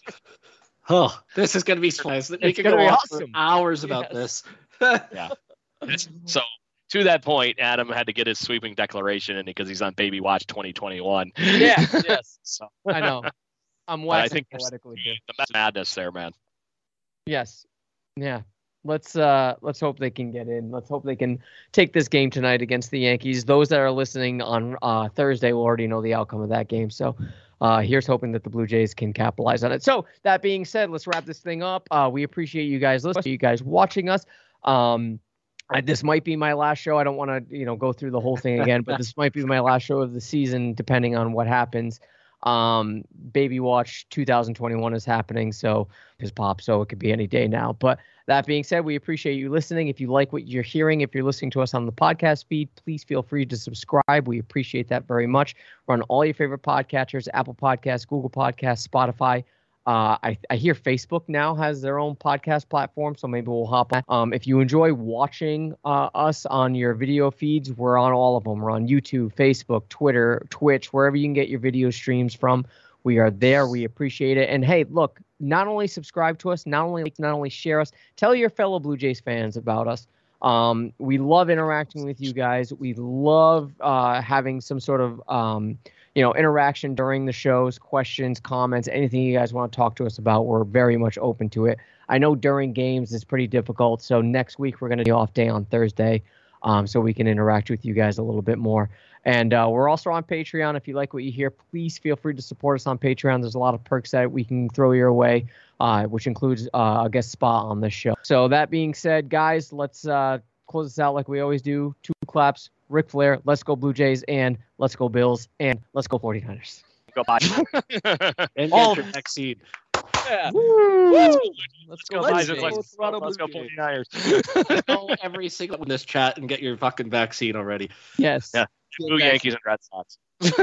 Oh, this is going to be fun. We It's could gonna go be on awesome. for hours about Yes. this. yeah. So to that point, Adam had to get his sweeping declaration in because he's on Baby Watch twenty twenty-one. Yeah, yes. So, I know. I'm I think poetically the, the madness there, man. Yes. Yeah. Let's uh let's hope they can get in. Let's hope they can take this game tonight against the Yankees. Those that are listening on uh, Thursday will already know the outcome of that game. So uh, here's hoping that the Blue Jays can capitalize on it. So that being said, let's wrap this thing up. Uh, we appreciate you guys listening, you guys watching us. Um, I, this might be my last show. I don't want to you know go through the whole thing again, but this might be my last show of the season, depending on what happens. Um, Baby Watch two thousand twenty-one is happening, so his pop, so it could be any day now. But that being said, we appreciate you listening. If you like what you're hearing, if you're listening to us on the podcast feed, please feel free to subscribe. We appreciate that very much. We're on all your favorite podcatchers, Apple Podcasts, Google Podcasts, Spotify. Uh, I, I hear Facebook now has their own podcast platform, so maybe we'll hop on. Um, if you enjoy watching uh, us on your video feeds, we're on all of them. We're on YouTube, Facebook, Twitter, Twitch, wherever you can get your video streams from. We are there. We appreciate it. And hey, look, not only subscribe to us, not only not only share us, tell your fellow Blue Jays fans about us. Um, we love interacting with you guys. We love uh, having some sort of um, you know interaction during the shows, questions, comments, anything you guys want to talk to us about. We're very much open to it. I know during games it's pretty difficult, so next week we're going to be off day on Thursday, um, so we can interact with you guys a little bit more. And uh, we're also on Patreon. If you like what you hear, please feel free to support us on Patreon. There's a lot of perks that we can throw your way, uh, which includes uh, a guest spot on this show. So that being said, guys, let's uh, close this out like we always do. Two claps, Ric Flair, let's go Blue Jays, and let's go Bills, and let's go forty-niners. Go buy and all get your vaccine. Yeah. Woo! Let's, Let's go, go let's, Blue let's, Jays. let's, let's go forty-niners. Tell every single one in this chat and get your fucking vaccine already. Yes. Yeah. Blue Yankees and Red Sox.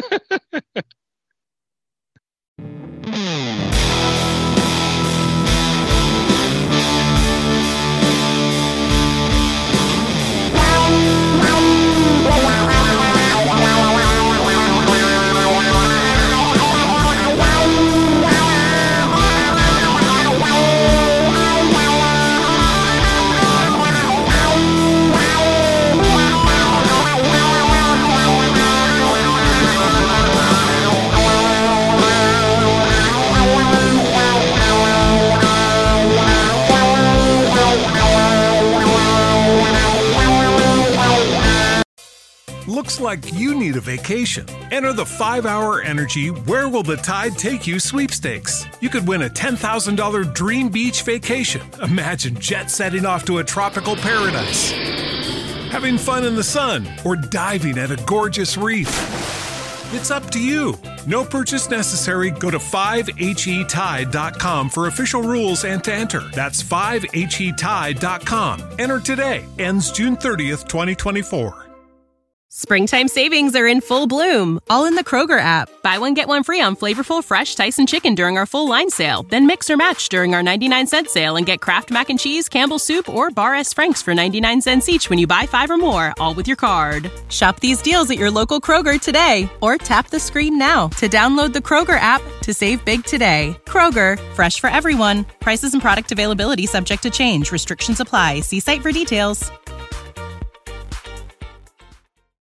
Looks like you need a vacation. Enter the five hour Energy Where Will the Tide Take You sweepstakes. You could win a ten thousand dollars dream beach vacation. Imagine jet setting off to a tropical paradise, having fun in the sun, or diving at a gorgeous reef. It's up to you. No purchase necessary. Go to five H E tide dot com for official rules and to enter. That's five H E tide dot com. Enter today. Ends June thirtieth, twenty twenty-four. Springtime savings are in full bloom, all in the Kroger app. Buy one, get one free on flavorful fresh Tyson chicken during our full line sale. Then mix or match during our ninety-nine cent sale and get Kraft Mac and Cheese, Campbell's Soup, or Bar S. Frank's for ninety-nine cents each when you buy five or more, all with your card. Shop these deals at your local Kroger today, or tap the screen now to download the Kroger app to save big today. Kroger, fresh for everyone. Prices and product availability subject to change. Restrictions apply. See site for details.